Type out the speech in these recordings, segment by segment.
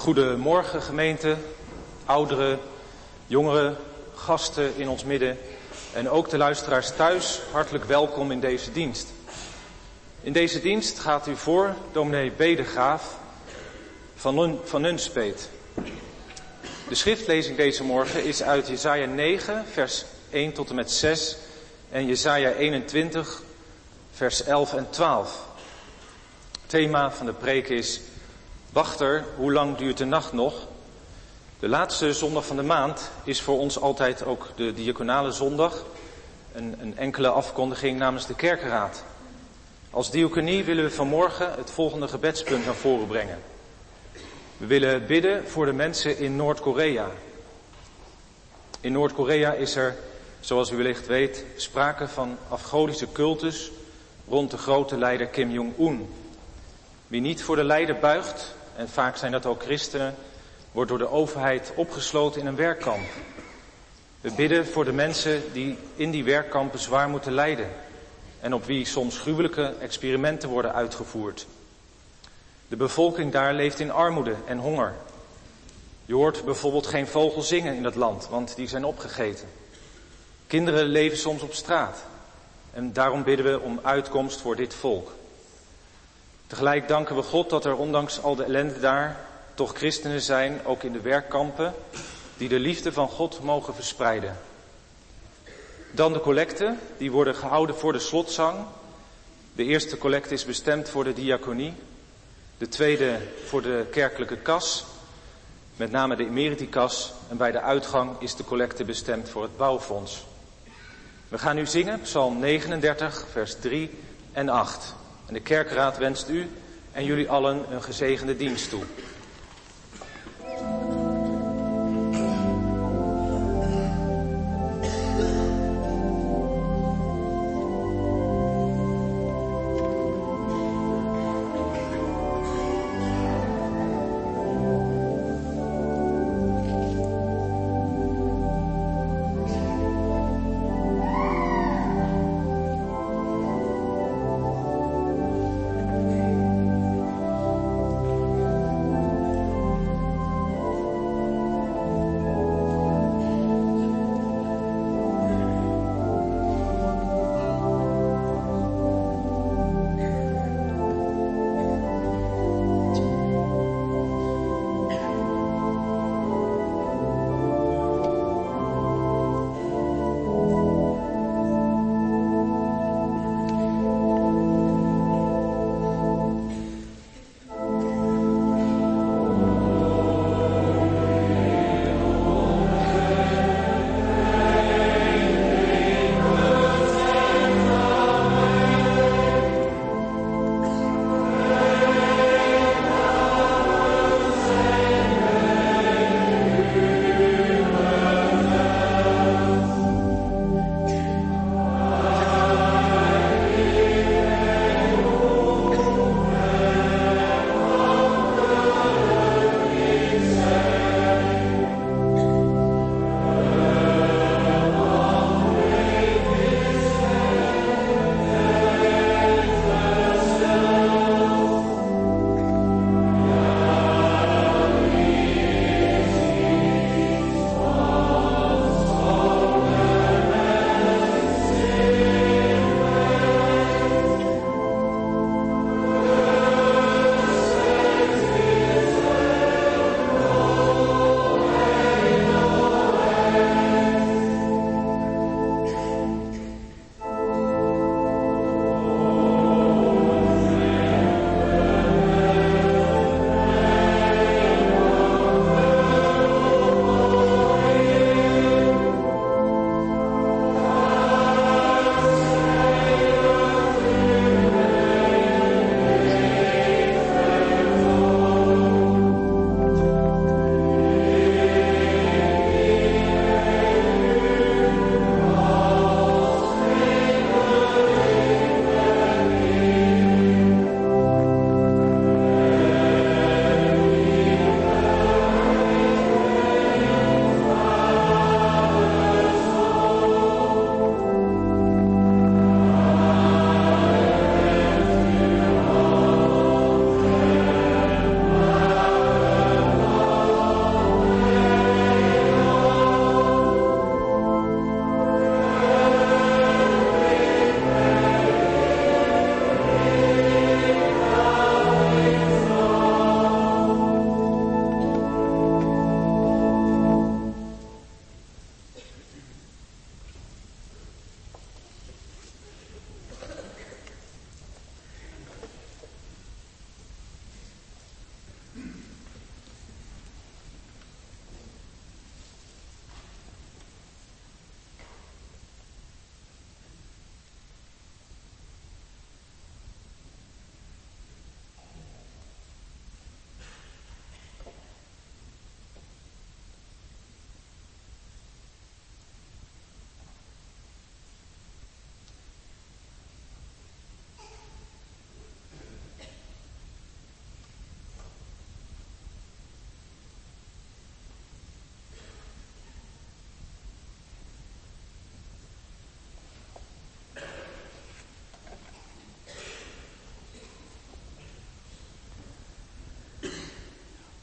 Goedemorgen gemeente, ouderen, jongeren, gasten in ons midden en ook de luisteraars thuis, hartelijk welkom in deze dienst. In deze dienst gaat u voor dominee Bedegraaf van Nunspeet. De schriftlezing deze morgen is uit Jesaja 9, vers 1 tot en met 6 en Jesaja 21, vers 11 en 12. Het thema van de preek is: Wachter, hoe lang duurt de nacht nog? De laatste zondag van de maand is voor ons altijd ook de diaconale zondag. Een enkele afkondiging namens de kerkenraad. Als diaconie willen we vanmorgen het volgende gebedspunt naar voren brengen. We willen bidden voor de mensen in Noord-Korea. In Noord-Korea is er, zoals u wellicht weet, sprake van afgodische cultus rond de grote leider Kim Jong-un. Wie niet voor de leider buigt, en vaak zijn dat ook christenen, wordt door de overheid opgesloten in een werkkamp. We bidden voor de mensen die in die werkkampen zwaar moeten lijden en op wie soms gruwelijke experimenten worden uitgevoerd. De bevolking daar leeft in armoede en honger. Je hoort bijvoorbeeld geen vogel zingen in dat land, want die zijn opgegeten. Kinderen leven soms op straat en daarom bidden we om uitkomst voor dit volk. Tegelijk danken we God dat er ondanks al de ellende daar toch christenen zijn, ook in de werkkampen, die de liefde van God mogen verspreiden. Dan de collecten, die worden gehouden voor de slotzang. De eerste collecte is bestemd voor de diaconie. De tweede voor de kerkelijke kas, met name de emeritikas. En bij de uitgang is de collecte bestemd voor het bouwfonds. We gaan nu zingen, Psalm 39, vers 3 en 8. En de kerkraad wenst u en jullie allen een gezegende dienst toe.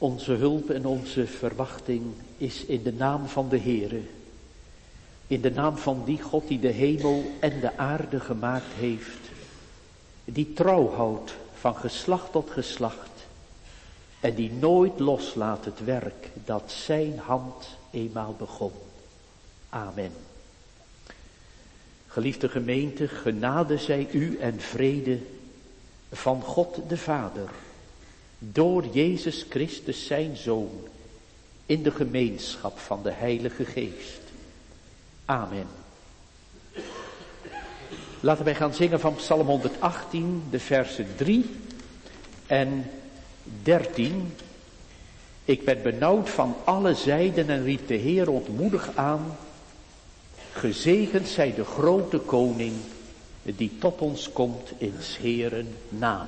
Onze hulp en onze verwachting is in de naam van de Heere. In de naam van die God die de hemel en de aarde gemaakt heeft. Die trouw houdt van geslacht tot geslacht. En die nooit loslaat het werk dat zijn hand eenmaal begon. Amen. Geliefde gemeente, genade zij u en vrede van God de Vader. Door Jezus Christus zijn Zoon. In de gemeenschap van de Heilige Geest. Amen. Laten wij gaan zingen van Psalm 118, de versen 3 en 13. Ik werd benauwd van alle zijden en riep de Heer ontmoedig aan. Gezegend zij de grote koning, die tot ons komt in 's Heeren naam.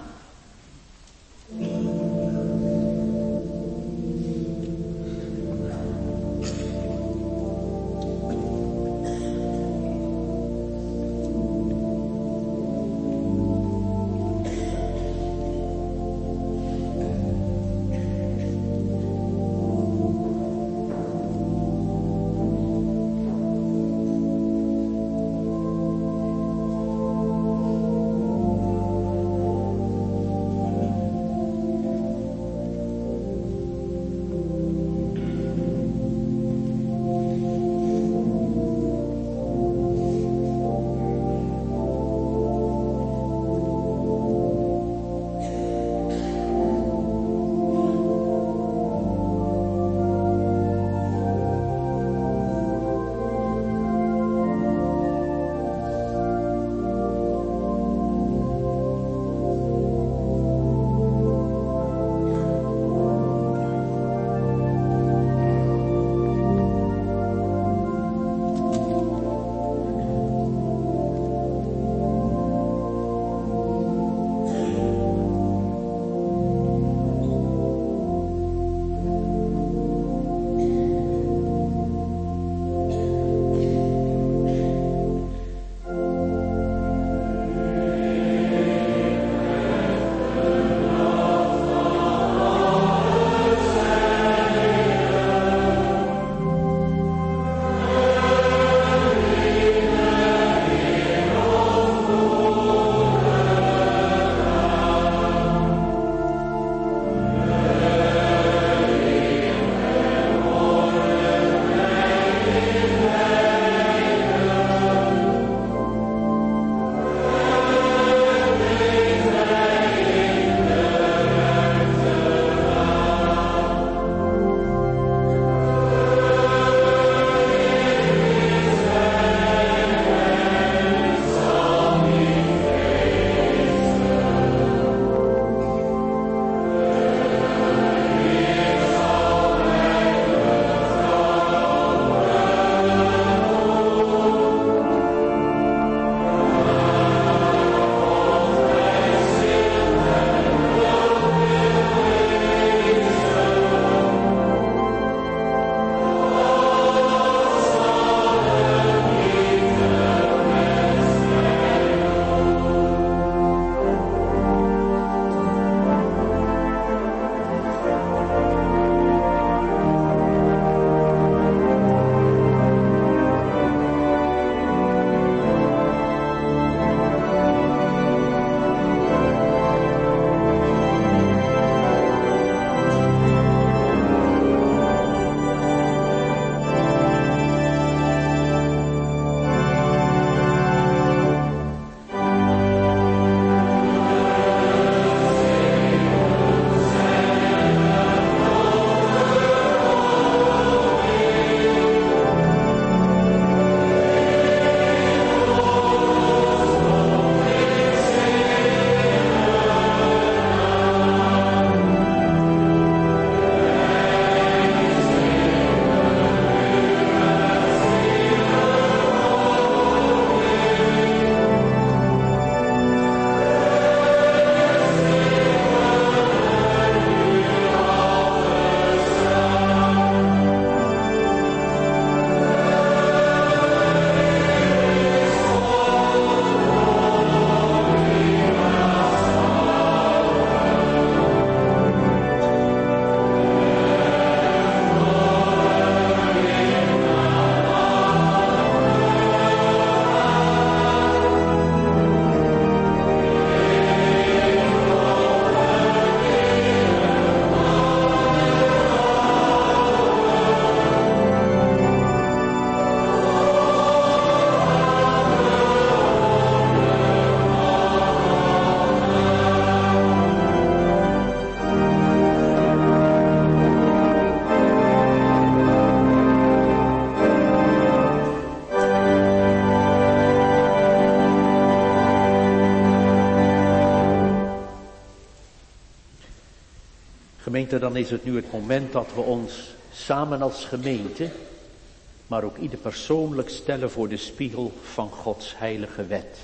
Gemeente, dan is het nu het moment dat we ons samen als gemeente, maar ook ieder persoonlijk stellen voor de spiegel van Gods heilige wet.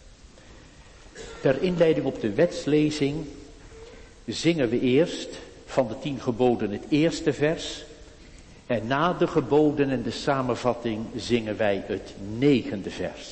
Ter inleiding op de wetslezing zingen we eerst van de 10 geboden het eerste vers. En na de geboden en de samenvatting zingen wij het 9e vers.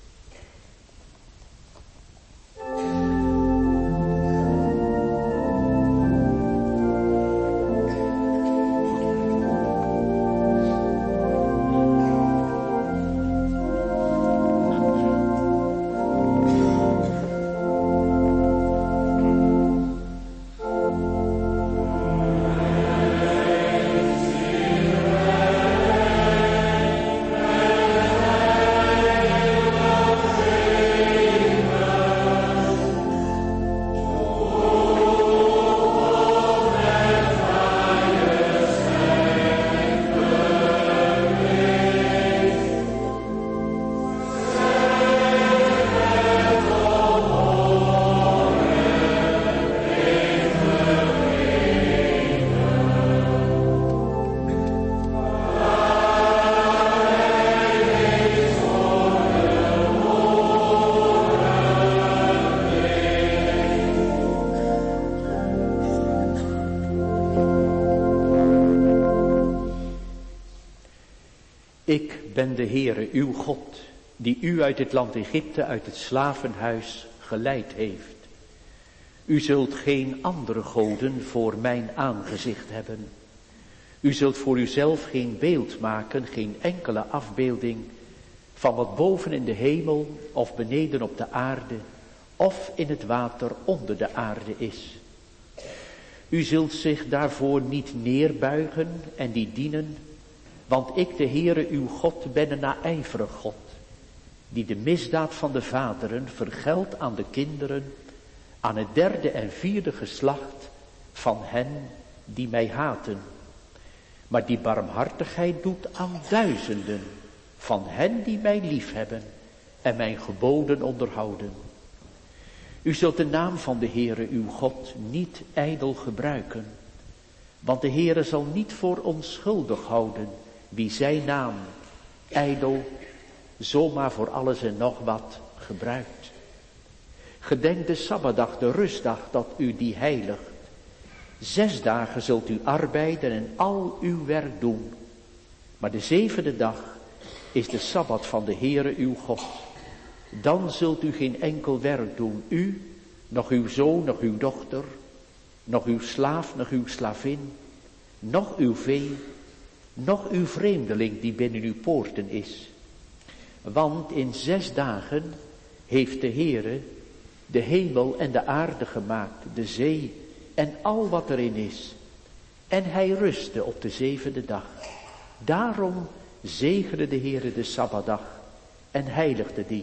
Ik ben de Heere, uw God, die u uit het land Egypte, uit het slavenhuis geleid heeft. U zult geen andere goden voor mijn aangezicht hebben. U zult voor uzelf geen beeld maken, geen enkele afbeelding van wat boven in de hemel of beneden op de aarde of in het water onder de aarde is. U zult zich daarvoor niet neerbuigen en die dienen, want ik, de Heere uw God, ben een naijverig God, die de misdaad van de vaderen vergeldt aan de kinderen, aan het 3e en 4e geslacht van hen die mij haten. Maar die barmhartigheid doet aan duizenden van hen die mij liefhebben en mijn geboden onderhouden. U zult de naam van de Heere uw God niet ijdel gebruiken, want de Heere zal niet voor onschuldig houden wie zijn naam ijdel zomaar voor alles en nog wat gebruikt. Gedenk de Sabbatdag, de rustdag, dat u die heiligt. 6 dagen zult u arbeiden en al uw werk doen. Maar de 7e dag is de Sabbat van de Heere uw God. Dan zult u geen enkel werk doen, u, nog uw zoon, nog uw dochter, nog uw slaaf, nog uw slavin, nog uw vee, nog uw vreemdeling die binnen uw poorten is. Want in 6 dagen heeft de Heere de hemel en de aarde gemaakt, de zee en al wat erin is. En hij rustte op de 7e dag. Daarom zegende de Heere de Sabbatdag en heiligde die.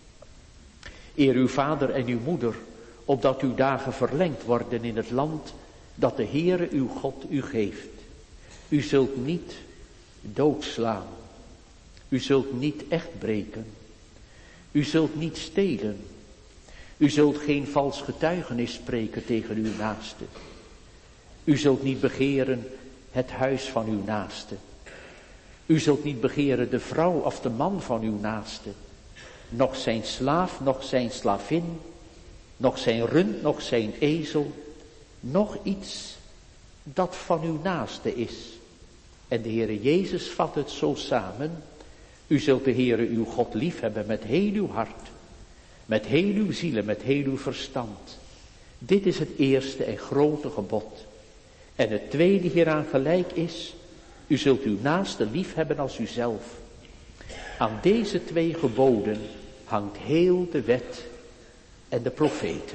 Eer uw vader en uw moeder, opdat uw dagen verlengd worden in het land dat de Heere uw God u geeft. U zult niet doodslaan. U zult niet echt breken. U zult niet stelen. U zult geen vals getuigenis spreken tegen uw naaste. U zult niet begeren het huis van uw naaste. U zult niet begeren de vrouw of de man van uw naaste. Nog zijn slaaf, nog zijn slavin, nog zijn rund, nog zijn ezel, nog iets dat van uw naaste is. En de Heere Jezus vat het zo samen. U zult de Heere uw God liefhebben met heel uw hart, met heel uw ziel en met heel uw verstand. Dit is het eerste en grote gebod. En het tweede hieraan gelijk is, u zult uw naaste liefhebben als uzelf. Aan deze 2 geboden hangt heel de wet en de profeten.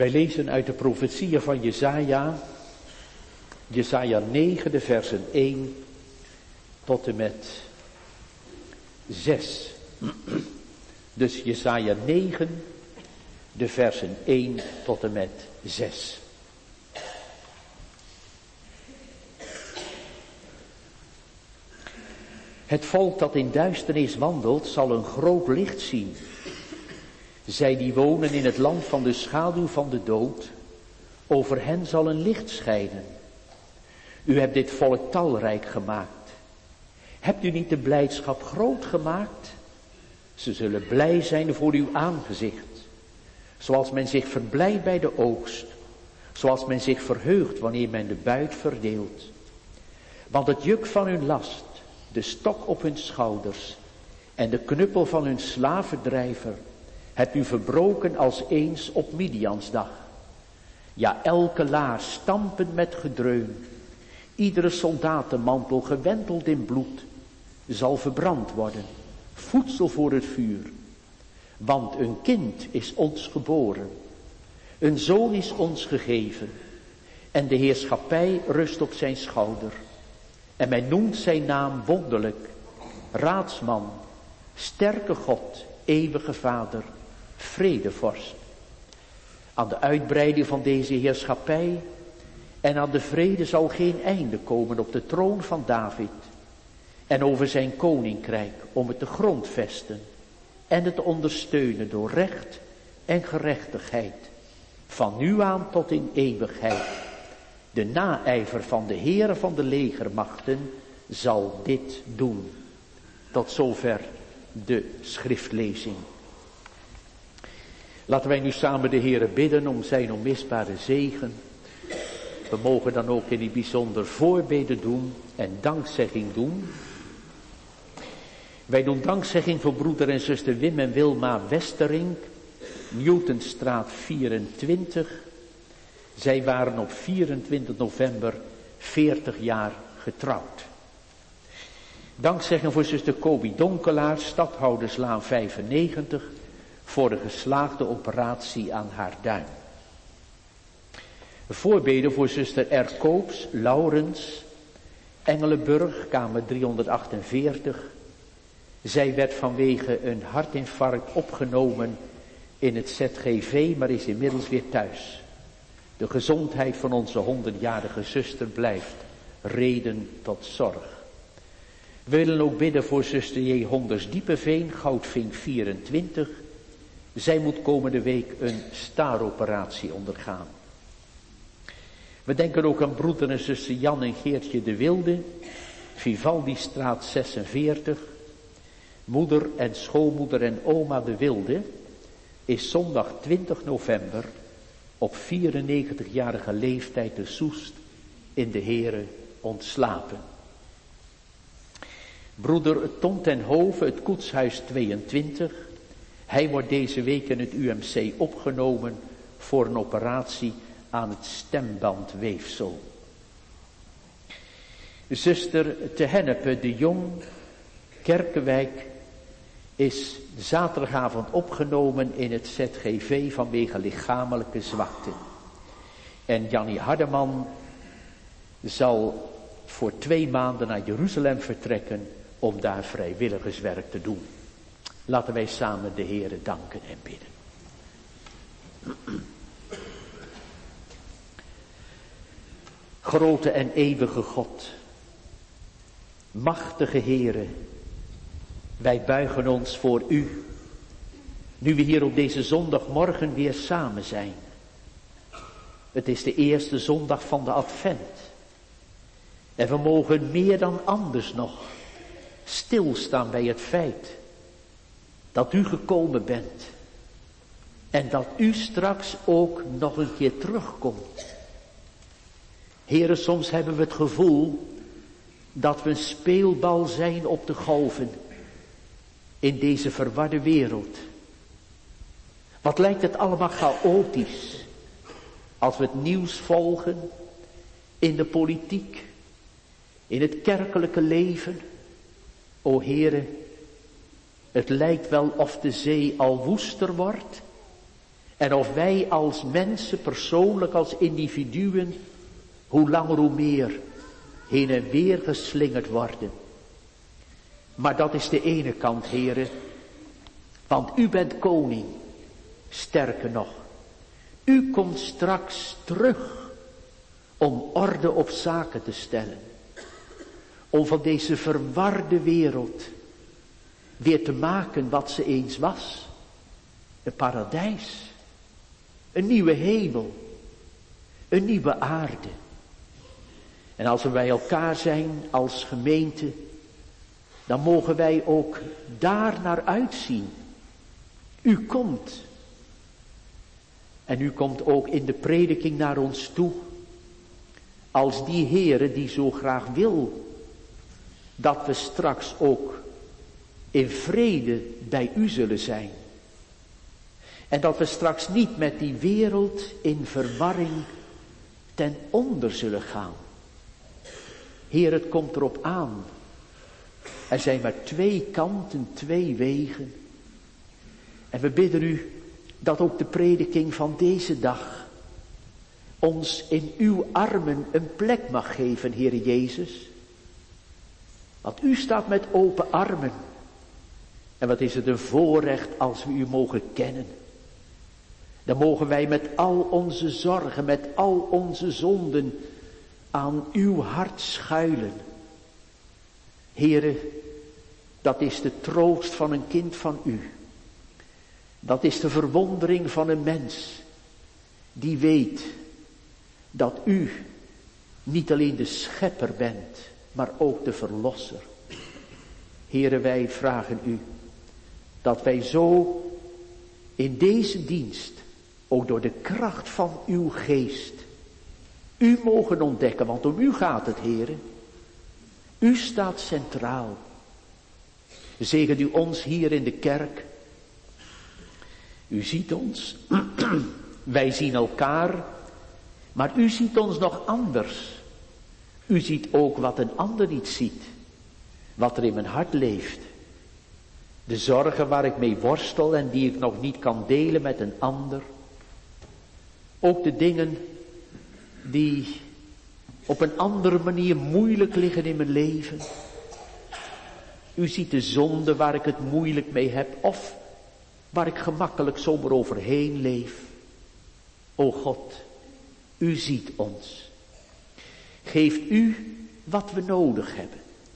Wij lezen uit de profetieën van Jesaja, Jesaja 9, de versen 1 tot en met 6. Dus Jesaja 9, de versen 1 tot en met 6. Het volk dat in duisternis wandelt, zal een groot licht zien. Zij die wonen in het land van de schaduw van de dood, over hen zal een licht schijnen. U hebt dit volk talrijk gemaakt. Hebt u niet de blijdschap groot gemaakt? Ze zullen blij zijn voor uw aangezicht. Zoals men zich verblijdt bij de oogst. Zoals men zich verheugt wanneer men de buit verdeelt. Want het juk van hun last, de stok op hun schouders en de knuppel van hun slavendrijver hebt u verbroken als eens op Midiansdag. Ja, elke laar stampend met gedreun, iedere soldatenmantel gewenteld in bloed, zal verbrand worden, voedsel voor het vuur. Want een kind is ons geboren, een zoon is ons gegeven, en de heerschappij rust op zijn schouder. En men noemt zijn naam wonderlijk, raadsman, sterke God, eeuwige Vader, vredevorst. Aan de uitbreiding van deze heerschappij en aan de vrede zal geen einde komen op de troon van David en over zijn koninkrijk om het te grondvesten en het te ondersteunen door recht en gerechtigheid, van nu aan tot in eeuwigheid. De naijver van de Heere van de legermachten zal dit doen. Tot zover de schriftlezing. Laten wij nu samen de Heere bidden om zijn onmisbare zegen. We mogen dan ook in die bijzonder voorbeden doen en dankzegging doen. Wij doen dankzegging voor broeder en zuster Wim en Wilma Westerink, Newtonstraat 24. Zij waren op 24 november 40 jaar getrouwd. Dankzegging voor zuster Kobi Donkelaar, Stadhouderslaan 95, voor de geslaagde operatie aan haar duim. Voorbeden voor zuster R. Koops, Laurens, Engelenburg, kamer 348. Zij werd vanwege een hartinfarct opgenomen in het ZGV, maar is inmiddels weer thuis. De gezondheid van onze 100-jarige zuster blijft reden tot zorg. We willen ook bidden voor zuster J. Honders Diepeveen, Goudvink 24. Zij moet komende week een staaroperatie ondergaan. We denken ook aan broeder en zuster Jan en Geertje de Wilde, Vivaldistraat 46. Moeder en schoonmoeder en oma de Wilde is zondag 20 november op 94-jarige leeftijd te Soest in de Heere ontslapen. Broeder Tom ten Hove, het Koetshuis 22. Hij wordt deze week in het UMC opgenomen voor een operatie aan het stembandweefsel. Zuster te Hennepe de Jong, Kerkenwijk, is zaterdagavond opgenomen in het ZGV vanwege lichamelijke zwakte. En Jannie Hardeman zal voor 2 maanden naar Jeruzalem vertrekken om daar vrijwilligerswerk te doen. Laten wij samen de Heere danken en bidden. Grote en eeuwige God, machtige Heere, wij buigen ons voor u, nu we hier op deze zondagmorgen weer samen zijn. Het is de eerste zondag van de Advent. En we mogen meer dan anders nog stilstaan bij het feit dat u gekomen bent. En dat u straks ook nog een keer terugkomt. Heren, soms hebben we het gevoel dat we een speelbal zijn op de golven in deze verwarde wereld. Wat lijkt het allemaal chaotisch als we het nieuws volgen, in de politiek, in het kerkelijke leven. O Heere, het lijkt wel of de zee al woester wordt En of wij als mensen, persoonlijk als individuen, hoe langer hoe meer heen en weer geslingerd worden. Maar dat is de ene kant, heren. Want u bent koning. Sterker nog, u komt straks terug om orde op zaken te stellen. Om van deze verwarde wereld weer te maken wat ze eens was. Een paradijs. Een nieuwe hemel. Een nieuwe aarde. En als we bij elkaar zijn als gemeente, dan mogen wij ook daar naar uitzien. U komt. En u komt ook in de prediking naar ons toe. Als die Heere die zo graag wil dat we straks ook in vrede bij u zullen zijn. En dat we straks niet met die wereld in verwarring ten onder zullen gaan. Heer, het komt erop aan. Er zijn maar 2 kanten, 2 wegen. En we bidden u dat ook de prediking van deze dag ons in uw armen een plek mag geven, Heer Jezus. Want u staat met open armen. En wat is het een voorrecht als we u mogen kennen. Dan mogen wij met al onze zorgen, met al onze zonden aan uw hart schuilen. Heere, dat is de troost van een kind van u. Dat is de verwondering van een mens die weet dat u niet alleen de schepper bent, maar ook de verlosser. Heere, wij vragen u dat wij zo in deze dienst, ook door de kracht van uw geest, u mogen ontdekken, want om u gaat het, Heere. U staat centraal. Zegent u ons hier in de kerk. U ziet ons, wij zien elkaar, maar u ziet ons nog anders. U ziet ook wat een ander niet ziet, wat er in mijn hart leeft. De zorgen waar ik mee worstel en die ik nog niet kan delen met een ander. Ook de dingen die op een andere manier moeilijk liggen in mijn leven. U ziet de zonde waar ik het moeilijk mee heb of waar ik gemakkelijk zomaar overheen leef. O God, u ziet ons. Geeft u wat we nodig hebben.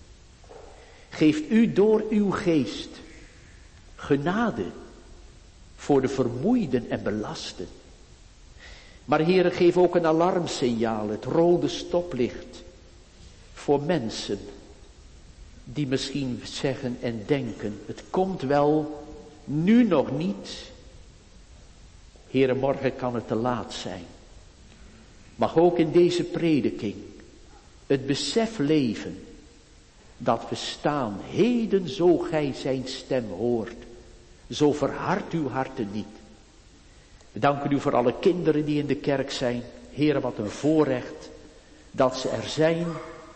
Geeft u door uw geest genade voor de vermoeiden en belasten. Maar Heere, geef ook een alarmsignaal, het rode stoplicht voor mensen die misschien zeggen en denken, het komt wel, nu nog niet. Heere, morgen kan het te laat zijn. Mag ook in deze prediking het besef leven dat we staan, heden zo gij zijn stem hoort, zo verhard uw harten niet. We danken u voor alle kinderen die in de kerk zijn. Heere, wat een voorrecht dat ze er zijn.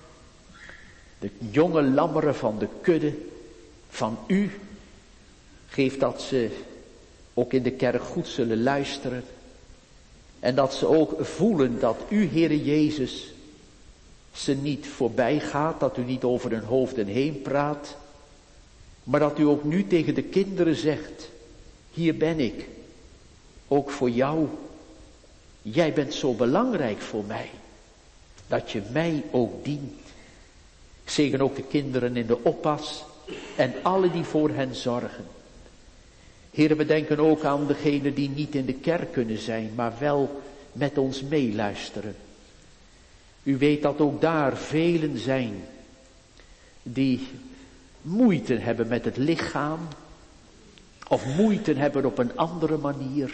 De jonge lammeren van de kudde van u. Geef dat ze ook in de kerk goed zullen luisteren. En dat ze ook voelen dat u, Heere Jezus, ze niet voorbij gaat. Dat u niet over hun hoofden heen praat. Maar dat u ook nu tegen de kinderen zegt, hier ben ik. Ook voor jou. Jij bent zo belangrijk voor mij. Dat je mij ook dient. Zegen ook de kinderen in de oppas. En alle die voor hen zorgen. Heere, we denken ook aan degenen die niet in de kerk kunnen zijn. Maar wel met ons meeluisteren. U weet dat ook daar velen zijn. Die moeite hebben met het lichaam. Of moeite hebben op een andere manier.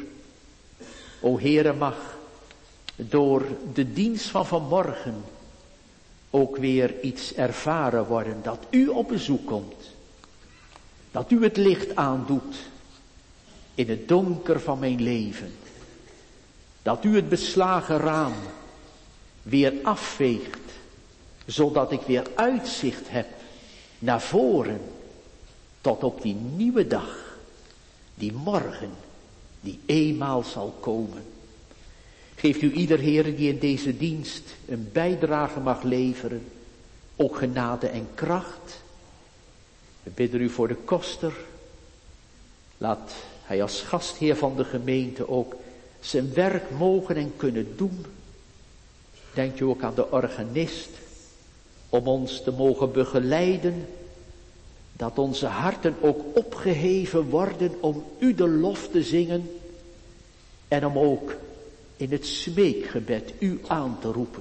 O Heere, mag door de dienst van vanmorgen ook weer iets ervaren worden. Dat u op bezoek komt. Dat u het licht aandoet in het donker van mijn leven. Dat u het beslagen raam weer afveegt. Zodat ik weer uitzicht heb naar voren. Tot op die nieuwe dag. Die morgen die eenmaal zal komen. Geeft u ieder Heere die in deze dienst een bijdrage mag leveren, ook genade en kracht. We bidden u voor de koster. Laat hij als gastheer van de gemeente ook zijn werk mogen en kunnen doen. Denkt u ook aan de organist, om ons te mogen begeleiden, dat onze harten ook opgeheven worden om u de lof te zingen en om ook in het smeekgebed u aan te roepen.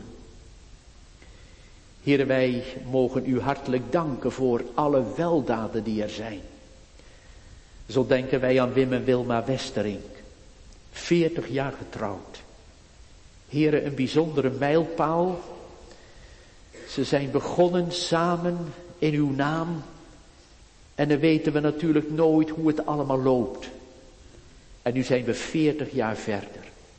Heere, wij mogen u hartelijk danken voor alle weldaden die er zijn. Zo denken wij aan Wim en Wilma Westerink, 40 jaar getrouwd. Heere, een bijzondere mijlpaal. Ze zijn begonnen samen in uw naam. En dan weten we natuurlijk nooit hoe het allemaal loopt. En nu zijn we 40 jaar verder.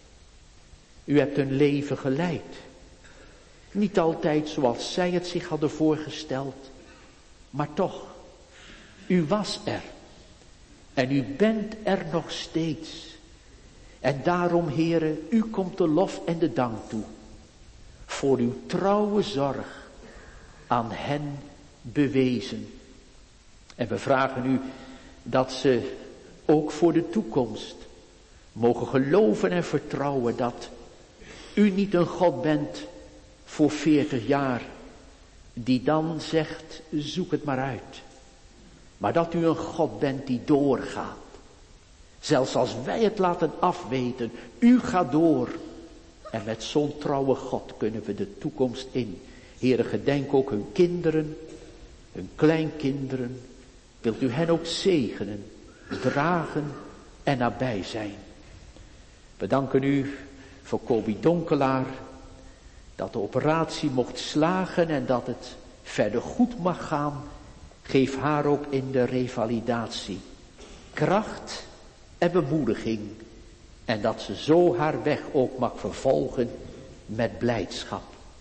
U hebt hun leven geleid. Niet altijd zoals zij het zich hadden voorgesteld. Maar toch, u was er. En u bent er nog steeds. En daarom, Heere, u komt de lof en de dank toe. Voor uw trouwe zorg aan hen bewezen. En we vragen u dat ze ook voor de toekomst mogen geloven en vertrouwen dat u niet een God bent voor 40 jaar die dan zegt, zoek het maar uit. Maar dat u een God bent die doorgaat. Zelfs als wij het laten afweten, u gaat door. En met zo'n trouwe God kunnen we de toekomst in. Heere, gedenk ook hun kinderen, hun kleinkinderen. Wilt u hen ook zegenen, dragen en nabij zijn. We danken u voor Kobi Donkelaar, dat de operatie mocht slagen en dat het verder goed mag gaan. Geef haar ook in de revalidatie kracht en bemoediging. En dat ze zo haar weg ook mag vervolgen met blijdschap.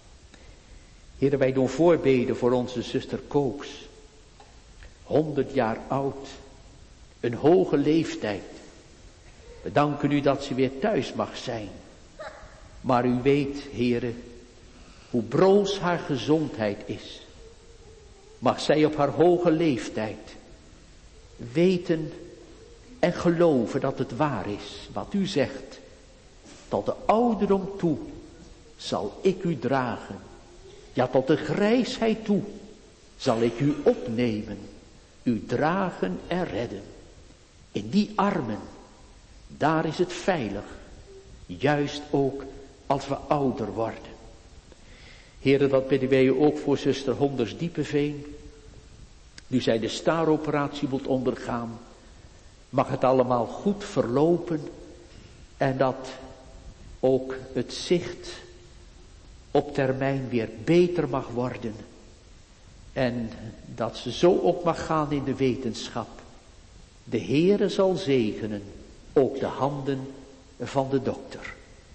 Heere, wij doen voorbeden voor onze zuster Kooks. 100 jaar oud. Een hoge leeftijd. We danken u dat ze weer thuis mag zijn. Maar u weet, Heere, hoe broos haar gezondheid is. Mag zij op haar hoge leeftijd weten en geloven dat het waar is wat u zegt. Tot de ouderdom toe zal ik u dragen. Ja, tot de grijsheid toe zal ik u opnemen, u dragen en redden. In die armen, daar is het veilig, juist ook als we ouder worden. Heere, dat bidden wij u ook voor zuster Honders Diepeveen. Nu zij de staaroperatie moet ondergaan, mag het allemaal goed verlopen en dat ook het zicht op termijn weer beter mag worden. En dat ze zo op mag gaan in de wetenschap. De Heere zal zegenen, ook de handen van de dokter.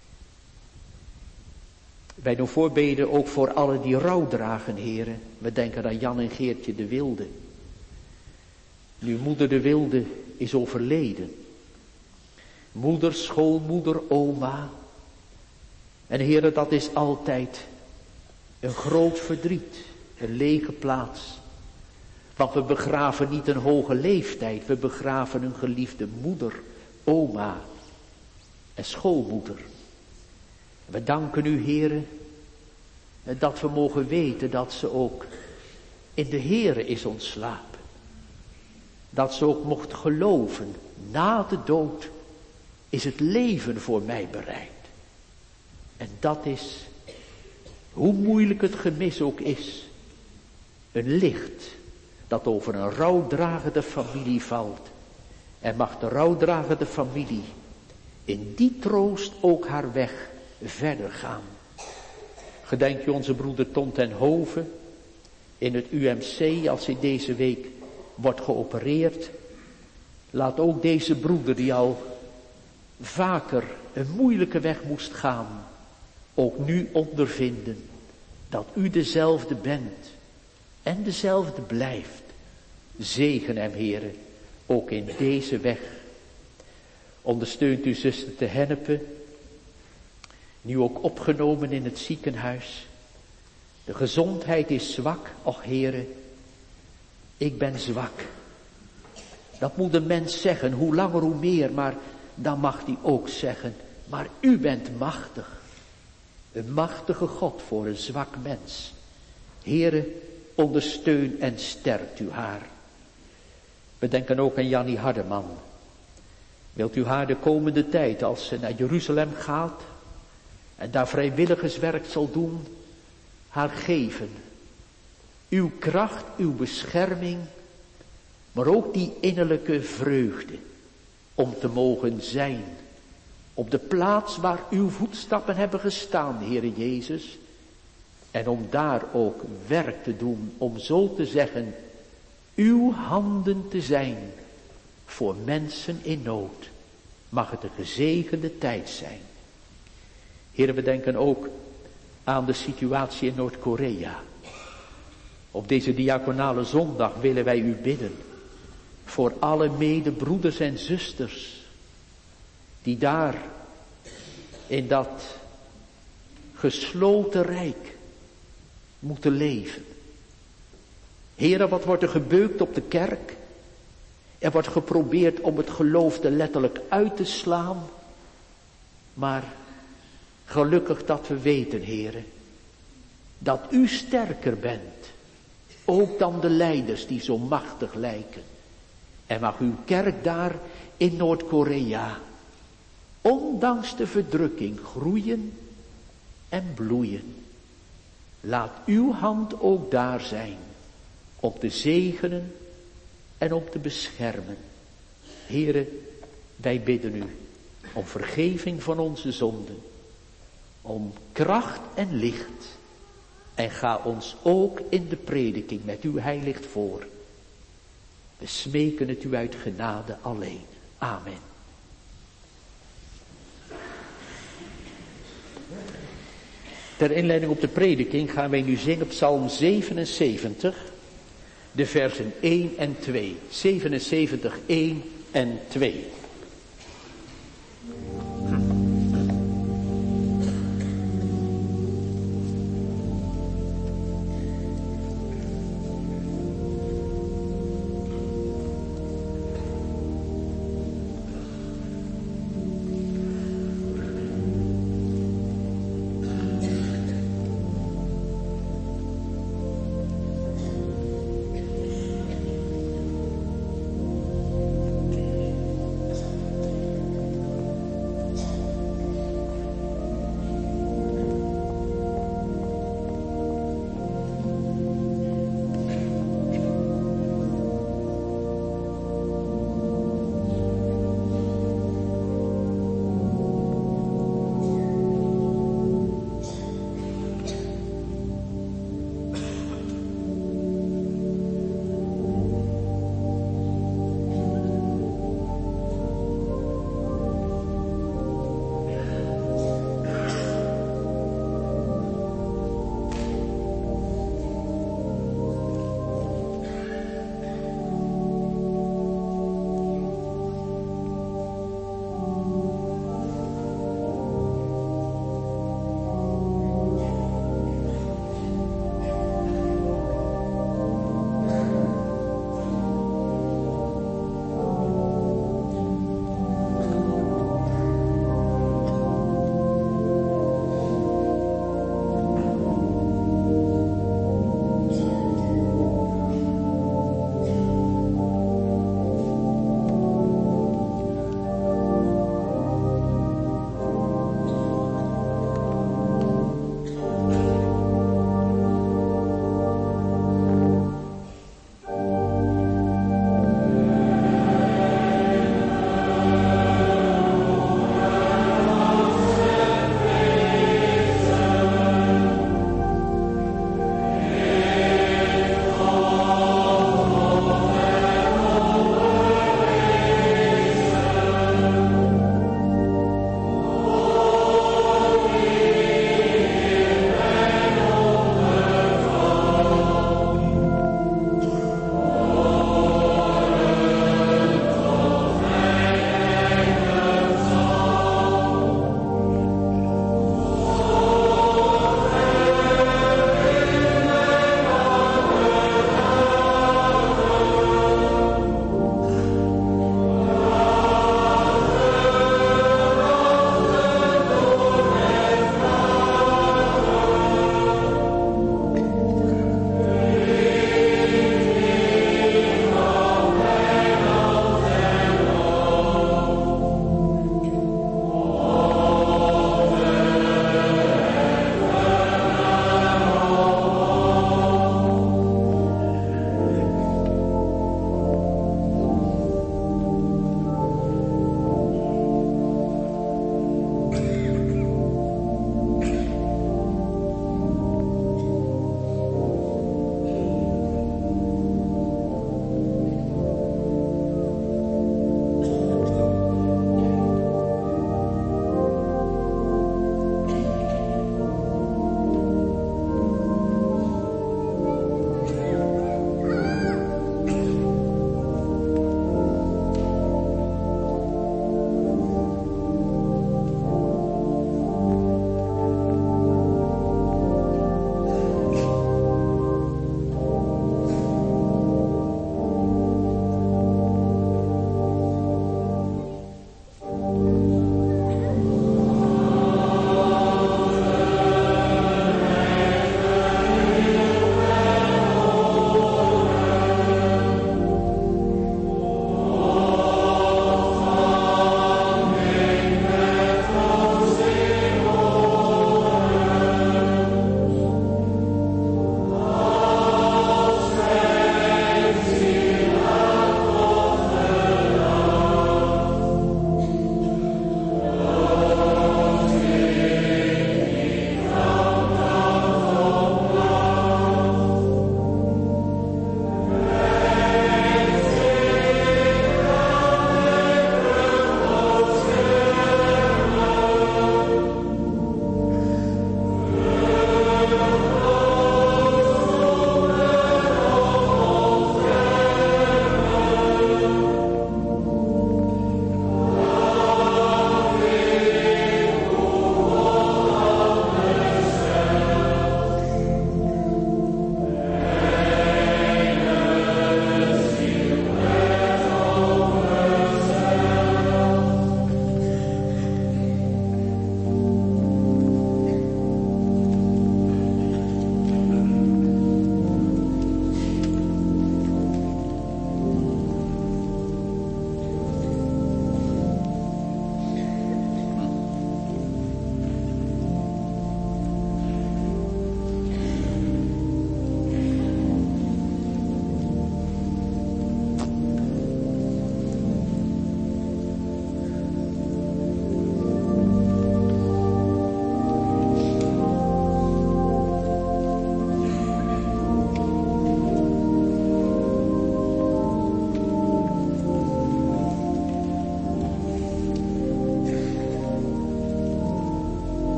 Wij doen voorbeden ook voor allen die rouw dragen, Heere. We denken aan Jan en Geertje de Wilde. Nu moeder de Wilde is overleden. Moeder, schoolmoeder, oma. En Heere, dat is altijd een groot verdriet, een lege plaats. Want we begraven niet een hoge leeftijd, we begraven een geliefde moeder, oma en schoolmoeder. We danken u, Heere, dat we mogen weten dat ze ook in de Heere is ontslapen. Dat ze ook mocht geloven, na de dood is het leven voor mij bereid. En dat is, hoe moeilijk het gemis ook is, een licht dat over een rouwdragende familie valt. En mag de rouwdragende familie in die troost ook haar weg verder gaan. Gedenk je onze broeder Ton ten Hove in het UMC als hij deze week wordt geopereerd. Laat ook deze broeder die al vaker een moeilijke weg moest gaan, ook nu ondervinden dat u dezelfde bent en dezelfde blijft. Zegen hem, Heere, ook in deze weg. Ondersteunt u zuster te Hennepe, nu ook opgenomen in het ziekenhuis. De gezondheid is zwak, och Heere, ik ben zwak. Dat moet een mens zeggen, hoe langer hoe meer, maar dan mag hij ook zeggen, maar u bent machtig. Een machtige God voor een zwak mens. Heere, ondersteun en sterkt u haar. We denken ook aan Jannie Hardeman. Wilt u haar de komende tijd, als ze naar Jeruzalem gaat en daar vrijwilligerswerk zal doen, haar geven. Uw kracht, uw bescherming, maar ook die innerlijke vreugde om te mogen zijn op de plaats waar uw voetstappen hebben gestaan, Heere Jezus. En om daar ook werk te doen, om zo te zeggen, uw handen te zijn voor mensen in nood. Mag het een gezegende tijd zijn. Heere, we denken ook aan de situatie in Noord-Korea. Op deze diaconale zondag willen wij u bidden voor alle medebroeders en zusters die daar in dat gesloten rijk moeten leven. Heere, wat wordt er gebeukt op de kerk? Er wordt geprobeerd om het geloof er letterlijk uit te slaan. Maar gelukkig dat we weten, Heere, dat u sterker bent. Ook dan de leiders die zo machtig lijken. En mag uw kerk daar in Noord-Korea, ondanks de verdrukking, groeien en bloeien. Laat uw hand ook daar zijn, om te zegenen en om te beschermen. Heere, wij bidden u om vergeving van onze zonden, om kracht en licht. En ga ons ook in de prediking met uw heiligt voor. We smeken het u uit genade alleen. Amen. Ter inleiding op de prediking gaan wij nu zingen Psalm 77, de versen 1 en 2. 77, 1 en 2.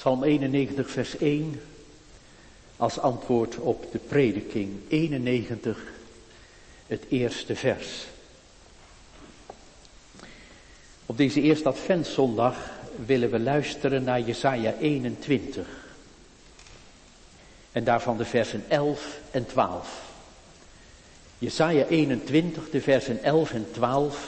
Psalm 91 vers 1 als antwoord op de prediking. 91, het eerste vers. Op deze eerste adventszondag willen we luisteren naar Jesaja 21. En daarvan de versen 11 en 12. Jesaja 21, de versen 11 en 12.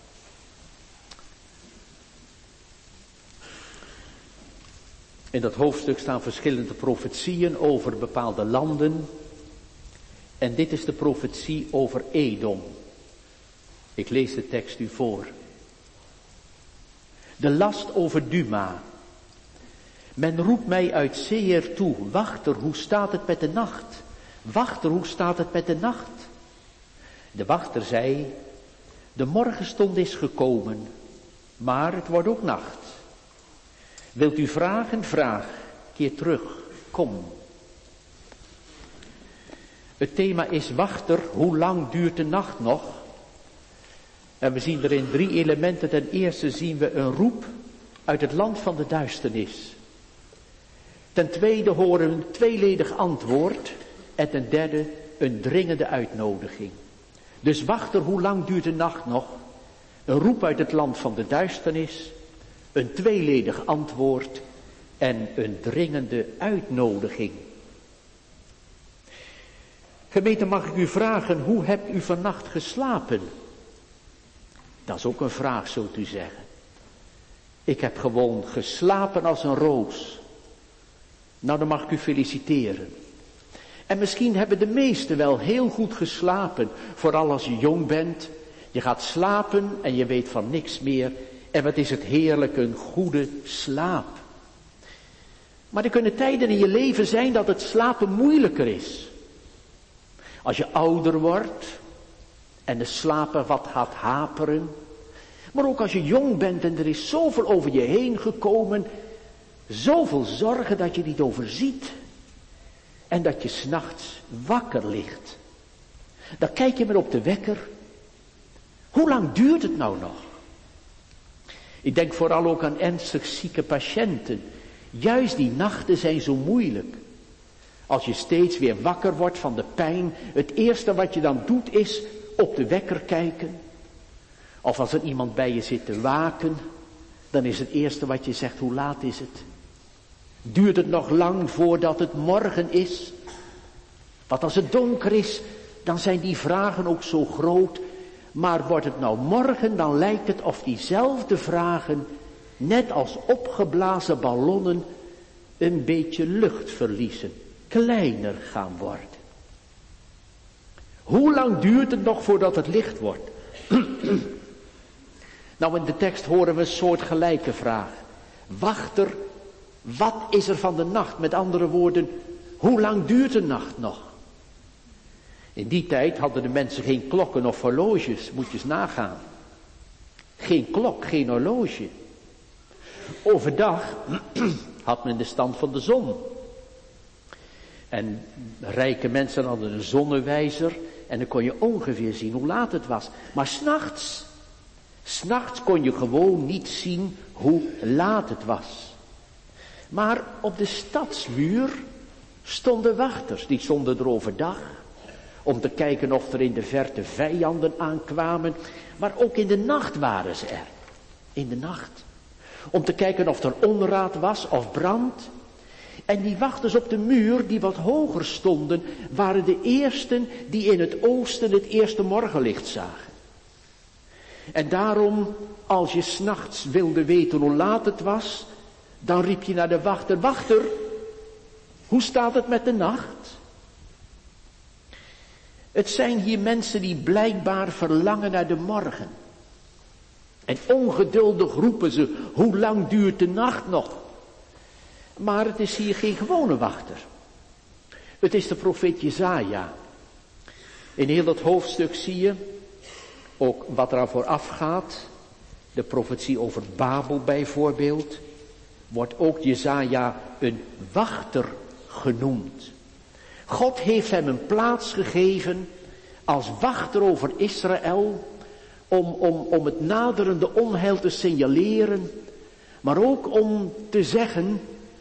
In dat hoofdstuk staan verschillende profetieën over bepaalde landen. En dit is de profetie over Edom. Ik lees de tekst u voor. De last over Duma. Men roept mij uit Seir toe. Wachter, hoe staat het met de nacht? Wachter, hoe staat het met de nacht? De wachter zei, de morgenstond is gekomen, maar het wordt ook nacht. Wilt u vragen? Vraag. Keer terug. Kom. Het thema is wachter, hoe lang duurt de nacht nog? En we zien er in 3 elementen. Ten eerste zien we een roep uit het land van de duisternis. Ten tweede horen we een tweeledig antwoord. En ten derde een dringende uitnodiging. Dus wachter, hoe lang duurt de nacht nog? Een roep uit het land van de duisternis. Een tweeledig antwoord en een dringende uitnodiging. Gemeente, mag ik u vragen, hoe hebt u vannacht geslapen? Dat is ook een vraag, zult u zeggen. Ik heb gewoon geslapen als een roos. Nou, dan mag ik u feliciteren. En misschien hebben de meesten wel heel goed geslapen, vooral als je jong bent. Je gaat slapen en je weet van niks meer. En wat is het heerlijk, een goede slaap. Maar er kunnen tijden in je leven zijn dat het slapen moeilijker is. Als je ouder wordt en de slapen wat gaat haperen. Maar ook als je jong bent en er is zoveel over je heen gekomen. Zoveel zorgen dat je niet overziet. En dat je 's nachts wakker ligt. Dan kijk je maar op de wekker. Hoe lang duurt het nou nog? Ik denk vooral ook aan ernstig zieke patiënten. Juist die nachten zijn zo moeilijk. Als je steeds weer wakker wordt van de pijn. Het eerste wat je dan doet is op de wekker kijken. Of als er iemand bij je zit te waken. Dan is het eerste wat je zegt, hoe laat is het? Duurt het nog lang voordat het morgen is? Want als het donker is, dan zijn die vragen ook zo groot. Maar wordt het nou morgen, dan lijkt het of diezelfde vragen, net als opgeblazen ballonnen, een beetje lucht verliezen. Kleiner gaan worden. Hoe lang duurt het nog voordat het licht wordt? Nou, in de tekst horen we een soort gelijke vraag. Wachter, wat is er van de nacht? Met andere woorden, hoe lang duurt de nacht nog? In die tijd hadden de mensen geen klokken of horloges, moet je eens nagaan. Geen klok, geen horloge. Overdag had men de stand van de zon. En rijke mensen hadden een zonnewijzer en dan kon je ongeveer zien hoe laat het was. Maar 's nachts kon je gewoon niet zien hoe laat het was. Maar op de stadsmuur stonden wachters, die stonden er overdag. Om te kijken of er in de verte vijanden aankwamen. Maar ook in de nacht waren ze er. In de nacht. Om te kijken of er onraad was of brand. En die wachters op de muur die wat hoger stonden. Waren de eersten die in het oosten het eerste morgenlicht zagen. En daarom, als je 's nachts wilde weten hoe laat het was. Dan riep je naar de wachter. Wachter, hoe staat het met de nacht? Het zijn hier mensen die blijkbaar verlangen naar de morgen. En ongeduldig roepen ze, hoe lang duurt de nacht nog? Maar het is hier geen gewone wachter. Het is de profeet Jesaja. In heel dat hoofdstuk zie je ook wat er aan vooraf gaat. De profetie over Babel bijvoorbeeld. Wordt ook Jesaja een wachter genoemd. God heeft hem een plaats gegeven als wachter over Israël. Om het naderende onheil te signaleren. Maar ook om te zeggen,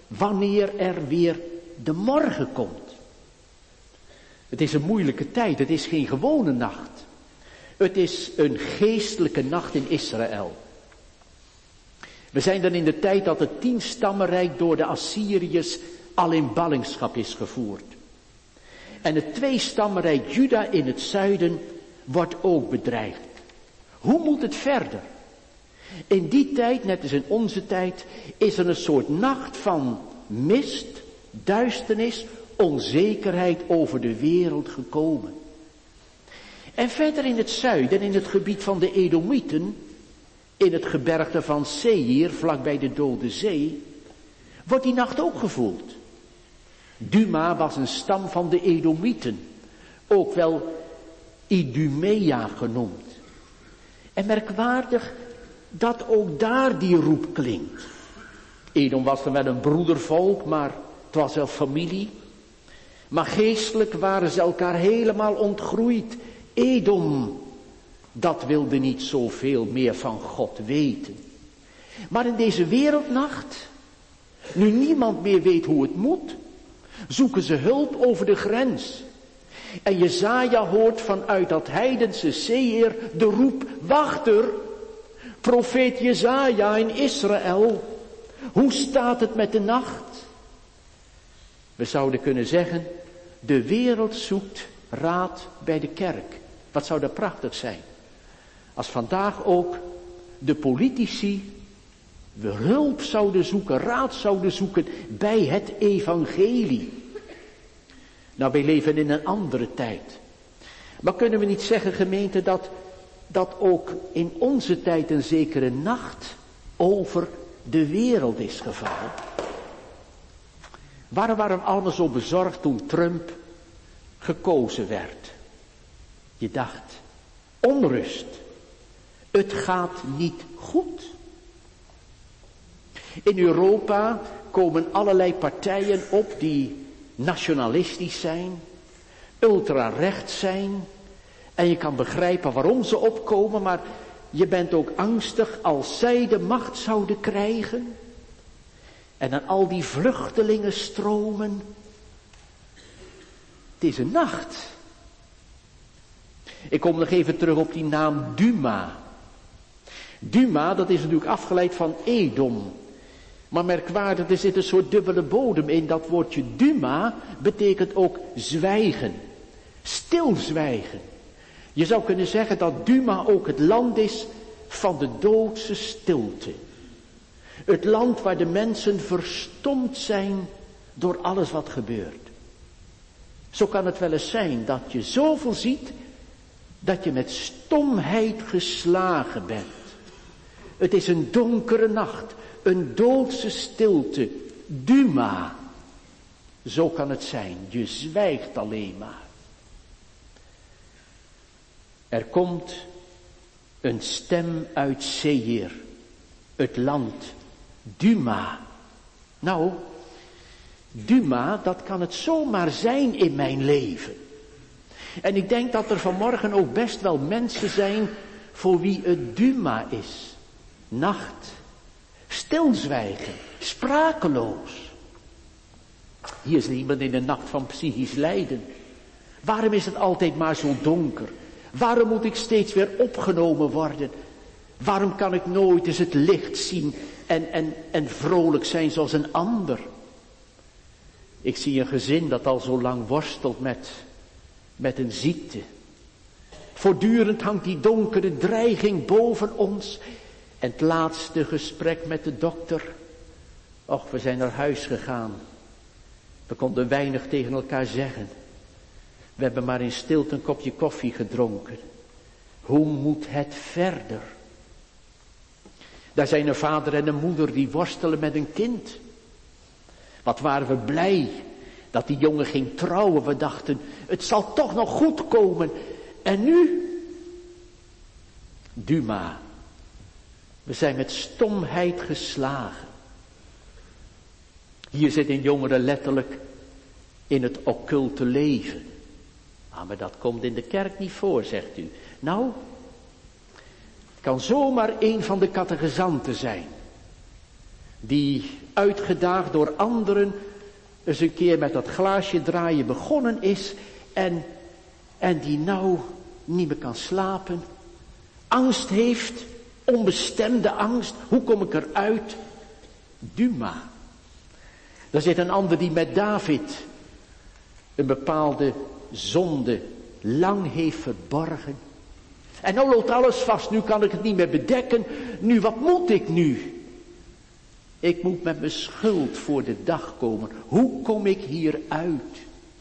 wanneer er weer de morgen komt. Het is een moeilijke tijd, het is geen gewone nacht. Het is een geestelijke nacht in Israël. We zijn dan in de tijd dat het 10-stammenrijk door de Assyriërs al in ballingschap is gevoerd. En het 2-stammenrijk Juda in het zuiden wordt ook bedreigd. Hoe moet het verder? In die tijd, net als in onze tijd, is er een soort nacht van mist, duisternis, onzekerheid over de wereld gekomen. En verder in het zuiden, in het gebied van de Edomieten, in het gebergte van Seir, vlakbij de Dode Zee, wordt die nacht ook gevoeld. Duma was een stam van de Edomieten, ook wel Idumea genoemd. En merkwaardig dat ook daar die roep klinkt. Edom was dan wel een broedervolk, maar het was wel familie. Maar geestelijk waren ze elkaar helemaal ontgroeid. Edom, dat wilde niet zoveel meer van God weten. Maar in deze wereldnacht, nu niemand meer weet hoe het moet, zoeken ze hulp over de grens. En Jesaja hoort vanuit dat heidense Seir de roep, wacht er, profeet Jesaja in Israël, hoe staat het met de nacht? We zouden kunnen zeggen, de wereld zoekt raad bij de kerk. Wat zou dat prachtig zijn? Als vandaag ook de politici we hulp zouden zoeken, raad zouden zoeken bij het evangelie. Nou, wij leven in een andere tijd. Maar kunnen we niet zeggen, gemeente, dat ook in onze tijd een zekere nacht over de wereld is gevallen? Waarom waren we allemaal zo bezorgd toen Trump gekozen werd? Je dacht, onrust. Het gaat niet goed. In Europa komen allerlei partijen op die nationalistisch zijn, ultrarechts zijn. En je kan begrijpen waarom ze opkomen, maar je bent ook angstig als zij de macht zouden krijgen. En dan al die vluchtelingen stromen. Het is een nacht. Ik kom nog even terug op die naam Duma. Duma, dat is natuurlijk afgeleid van Edom. Maar merkwaardig, er zit een soort dubbele bodem in. Dat woordje Duma betekent ook zwijgen. Stilzwijgen. Je zou kunnen zeggen dat Duma ook het land is van de doodse stilte. Het land waar de mensen verstomd zijn door alles wat gebeurt. Zo kan het wel eens zijn dat je zoveel ziet dat je met stomheid geslagen bent. Het is een donkere nacht, een doodse stilte, Duma. Zo kan het zijn, je zwijgt alleen maar. Er komt een stem uit Seir, het land Duma. Nou, Duma, dat kan het zomaar zijn in mijn leven. En ik denk dat er vanmorgen ook best wel mensen zijn voor wie het Duma is. Nacht, stilzwijgen, sprakeloos. Hier is iemand in de nacht van psychisch lijden. Waarom is het altijd maar zo donker? Waarom moet ik steeds weer opgenomen worden? Waarom kan ik nooit eens het licht zien en vrolijk zijn zoals een ander? Ik zie een gezin dat al zo lang worstelt met een ziekte. Voortdurend hangt die donkere dreiging boven ons. En het laatste gesprek met de dokter. Och, we zijn naar huis gegaan. We konden weinig tegen elkaar zeggen. We hebben maar in stilte een kopje koffie gedronken. Hoe moet het verder? Daar zijn een vader en een moeder die worstelen met een kind. Wat waren we blij dat die jongen ging trouwen. We dachten, het zal toch nog goed komen. En nu? Duma. We zijn met stomheid geslagen. Hier zit een jongere letterlijk in het occulte leven. Maar dat komt in de kerk niet voor, zegt u. Nou, het kan zomaar een van de catechizanten zijn. Die uitgedaagd door anderen eens een keer met dat glaasje draaien begonnen is. En die nou niet meer kan slapen. Angst heeft, onbestemde angst. Hoe kom ik eruit? Duma. Er zit een ander die met David een bepaalde zonde lang heeft verborgen. En nou loopt alles vast, nu kan ik het niet meer bedekken. Nu, wat moet ik nu? Ik moet met mijn schuld voor de dag komen. Hoe kom ik hier uit?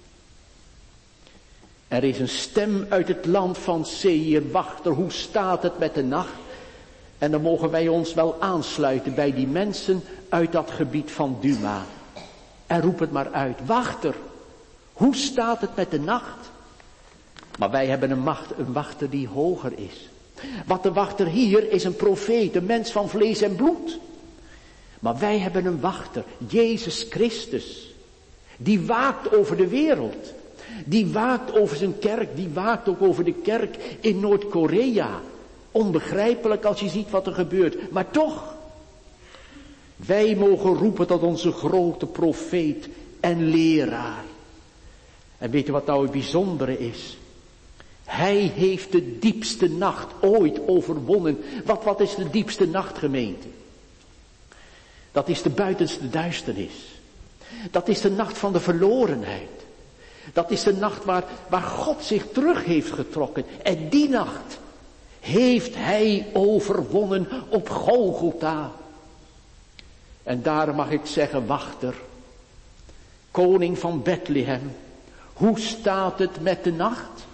Er is een stem uit het land van Seir. Wachter, hoe staat het met de nacht? En dan mogen wij ons wel aansluiten bij die mensen uit dat gebied van Duma. En roep het maar uit. Wachter, hoe staat het met de nacht? Maar wij hebben een wachter die hoger is. Want de wachter hier is een profeet, een mens van vlees en bloed. Maar wij hebben een wachter, Jezus Christus. Die waakt over de wereld. Die waakt over zijn kerk. Die waakt ook over de kerk in Noord-Korea. Onbegrijpelijk als je ziet wat er gebeurt. Maar toch, wij mogen roepen tot onze grote profeet en leraar. En weet je wat nou het bijzondere is? Hij heeft de diepste nacht ooit overwonnen. Wat is de diepste nacht, gemeente? Dat is de buitenste duisternis. Dat is de nacht van de verlorenheid. Dat is de nacht waar God zich terug heeft getrokken. En die nacht heeft hij overwonnen op Golgotha. En daarom mag ik zeggen, wachter, koning van Bethlehem, hoe staat het met de nacht?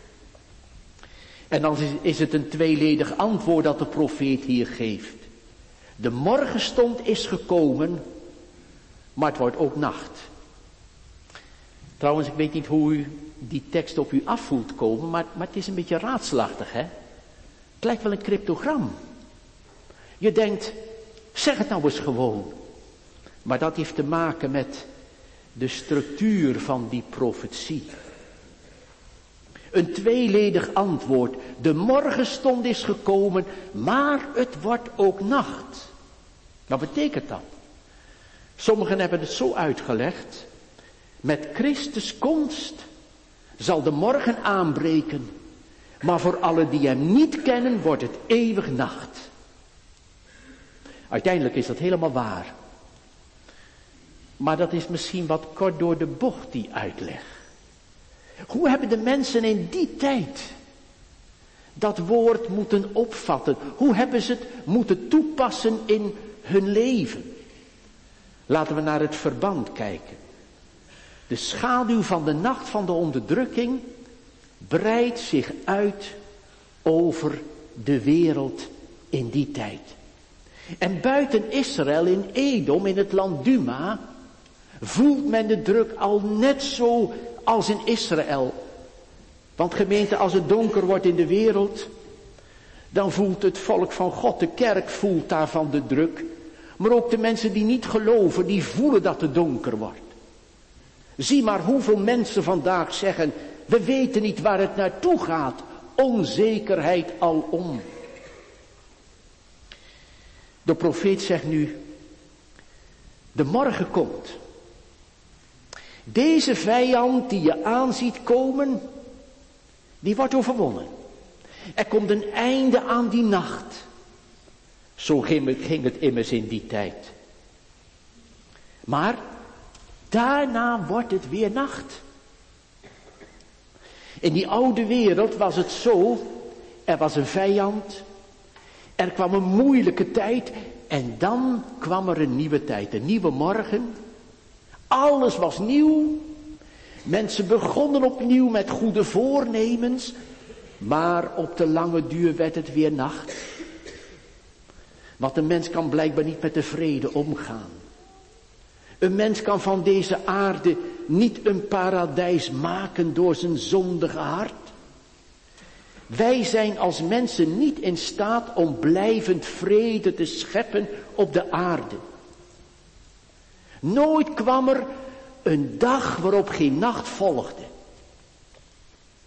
En dan is het een tweeledig antwoord dat de profeet hier geeft. De morgenstond is gekomen, maar het wordt ook nacht. Trouwens, ik weet niet hoe u die tekst op u af voelt komen, maar het is een beetje raadselachtig, hè? Het lijkt wel een cryptogram. Je denkt, zeg het nou eens gewoon. Maar dat heeft te maken met de structuur van die profetie. Een tweeledig antwoord. De morgenstond is gekomen, maar het wordt ook nacht. Wat betekent dat? Sommigen hebben het zo uitgelegd. Met Christus komst zal de morgen aanbreken, maar voor allen die hem niet kennen wordt het eeuwig nacht. Uiteindelijk is dat helemaal waar. Maar dat is misschien wat kort door de bocht, die uitleg. Hoe hebben de mensen in die tijd dat woord moeten opvatten? Hoe hebben ze het moeten toepassen in hun leven? Laten we naar het verband kijken. De schaduw van de nacht van de onderdrukking breidt zich uit over de wereld in die tijd. En buiten Israël, in Edom, in het land Duma, voelt men de druk al net zo als in Israël. Want gemeente, als het donker wordt in de wereld, dan voelt het volk van God, de kerk, voelt daarvan de druk. Maar ook de mensen die niet geloven, die voelen dat het donker wordt. Zie maar hoeveel mensen vandaag zeggen, we weten niet waar het naartoe gaat. Onzekerheid alom. De profeet zegt nu, de morgen komt. Deze vijand die je aan ziet komen, die wordt overwonnen. Er komt een einde aan die nacht. Zo ging het immers in die tijd. Maar daarna wordt het weer nacht. In die oude wereld was het zo, er was een vijand, er kwam een moeilijke tijd en dan kwam er een nieuwe tijd, een nieuwe morgen. Alles was nieuw. Mensen begonnen opnieuw met goede voornemens, maar op de lange duur werd het weer nacht. Want een mens kan blijkbaar niet met de vrede omgaan. Een mens kan van deze aarde niet een paradijs maken door zijn zondige hart. Wij zijn als mensen niet in staat om blijvend vrede te scheppen op de aarde. Nooit kwam er een dag waarop geen nacht volgde.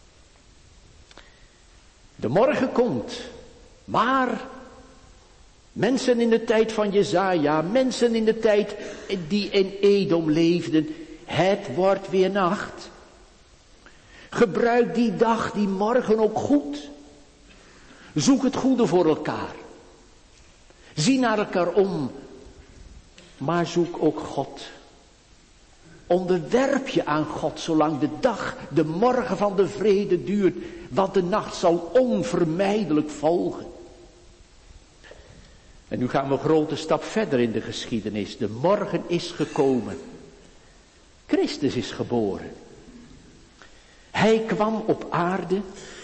De morgen komt, maar Mensen in de tijd van Jesaja, mensen in de tijd die in Edom leefden. Het wordt weer nacht. Gebruik die dag, die morgen ook goed. Zoek het goede voor elkaar. Zie naar elkaar om. Maar zoek ook God. Onderwerp je aan God zolang de dag, de morgen van de vrede duurt. Want de nacht zal onvermijdelijk volgen. En nu gaan we een grote stap verder in de geschiedenis. De morgen is gekomen. Christus is geboren. Hij kwam op aarde.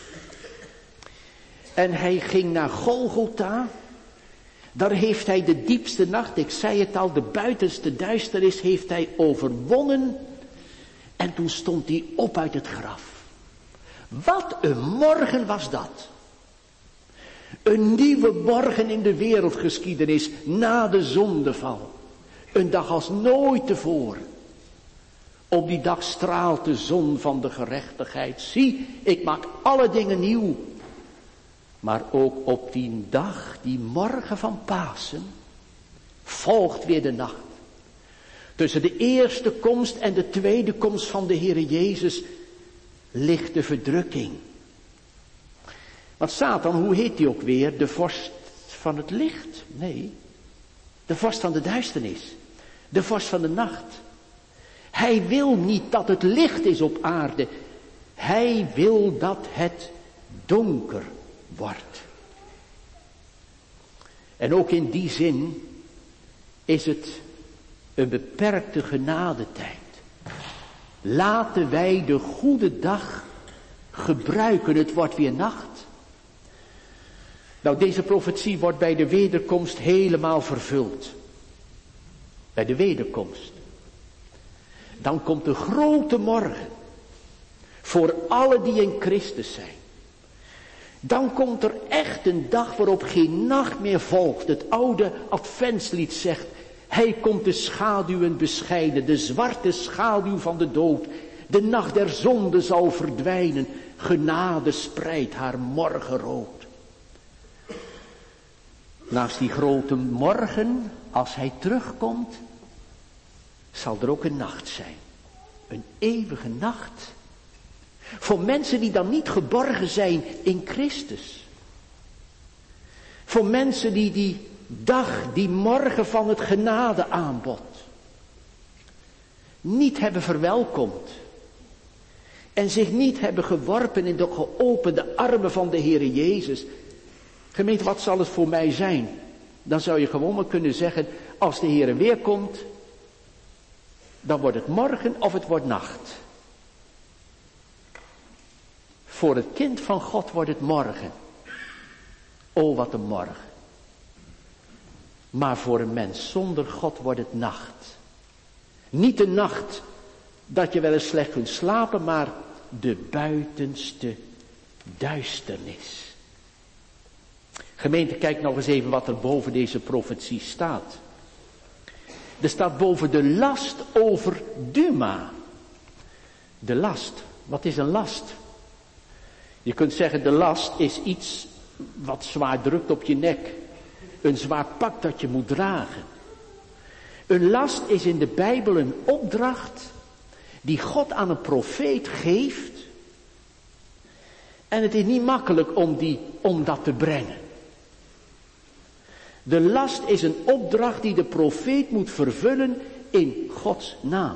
En hij ging naar Golgotha. Daar heeft hij de diepste nacht, ik zei het al, de buitenste duisternis heeft hij overwonnen. En toen stond hij op uit het graf. Wat een morgen was dat. Een nieuwe morgen in de wereldgeschiedenis na de zondeval. Een dag als nooit tevoren. Op die dag straalt de zon van de gerechtigheid. Zie, ik maak alle dingen nieuw. Maar ook op die dag, die morgen van Pasen, volgt weer de nacht. Tussen de eerste komst en de tweede komst van de Heere Jezus ligt de verdrukking. Want Satan, hoe heet die ook weer? De vorst van het licht? Nee, de vorst van de duisternis. De vorst van de nacht. Hij wil niet dat het licht is op aarde. Hij wil dat het donker wordt. En ook in die zin is het een beperkte genadetijd. Laten wij de goede dag gebruiken. Het wordt weer nacht. Nou, deze profetie wordt bij de wederkomst helemaal vervuld. Bij de wederkomst. Dan komt de grote morgen. Voor alle die in Christus zijn. Dan komt er echt een dag waarop geen nacht meer volgt. Het oude adventslied zegt. Hij komt de schaduwen bescheiden. De zwarte schaduw van de dood. De nacht der zonde zal verdwijnen. Genade spreidt haar morgenrood. Naast die grote morgen, als hij terugkomt, zal er ook een nacht zijn. Een eeuwige nacht. Voor mensen die dan niet geborgen zijn in Christus. Voor mensen die die dag, die morgen van het genadeaanbod niet hebben verwelkomd. En zich niet hebben geworpen in de geopende armen van de Heere Jezus. Gemeente, wat zal het voor mij zijn? Dan zou je gewoon maar kunnen zeggen, als de Heere weer komt, dan wordt het morgen of het wordt nacht. Voor het kind van God wordt het morgen. Oh, wat een morgen. Maar voor een mens zonder God wordt het nacht. Niet de nacht dat je wel eens slecht kunt slapen, maar de buitenste duisternis. Gemeente, kijk nog eens even wat er boven deze profetie staat. Er staat boven de last over Duma. De last. Wat is een last? Je kunt zeggen, de last is iets wat zwaar drukt op je nek. Een zwaar pak dat je moet dragen. Een last is in de Bijbel een opdracht die God aan een profeet geeft. En het is niet makkelijk om dat te brengen. De last is een opdracht die de profeet moet vervullen in Gods naam.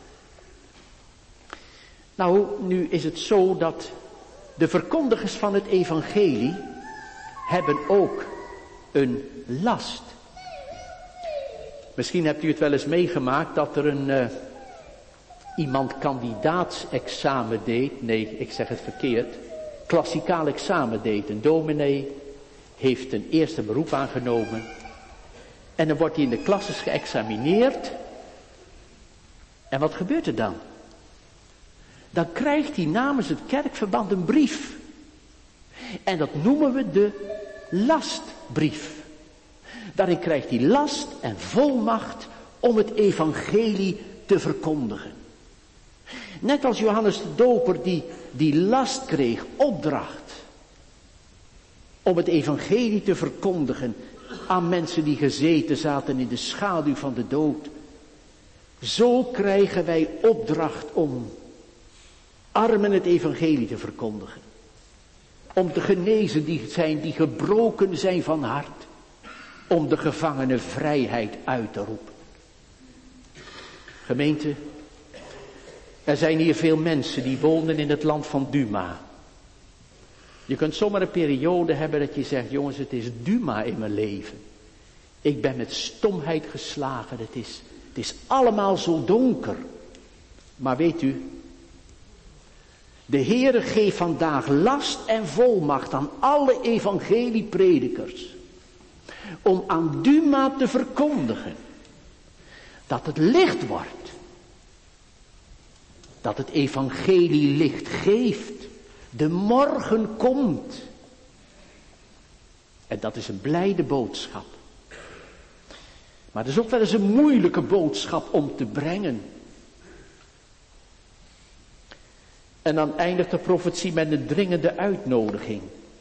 Nou, nu is het zo dat de verkondigers van het evangelie hebben ook een last. Misschien hebt u het wel eens meegemaakt dat er iemand kandidaatsexamen deed. Nee, ik zeg het verkeerd. Klassikaal examen deed. Een dominee heeft een eerste beroep aangenomen. En dan wordt hij in de klasses geëxamineerd. En wat gebeurt er dan? Dan krijgt hij namens het kerkverband een brief. En dat noemen we de lastbrief. Daarin krijgt hij last en volmacht om het evangelie te verkondigen. Net als Johannes de Doper die last kreeg, opdracht. Om het evangelie te verkondigen, aan mensen die gezeten zaten in de schaduw van de dood. Zo krijgen wij opdracht om armen het evangelie te verkondigen. Om de genezen die gebroken zijn van hart. Om de gevangenen vrijheid uit te roepen. Gemeente, er zijn hier veel mensen die wonen in het land van Duma. Je kunt zomaar een periode hebben dat je zegt, jongens, het is Duma in mijn leven. Ik ben met stomheid geslagen, het is allemaal zo donker. Maar weet u, de Heere geeft vandaag last en volmacht aan alle evangeliepredikers. Om aan Duma te verkondigen dat het licht wordt. Dat het evangelie licht geeft. De morgen komt. En dat is een blijde boodschap. Maar het is ook wel eens een moeilijke boodschap om te brengen. En dan eindigt de profetie met een dringende uitnodiging.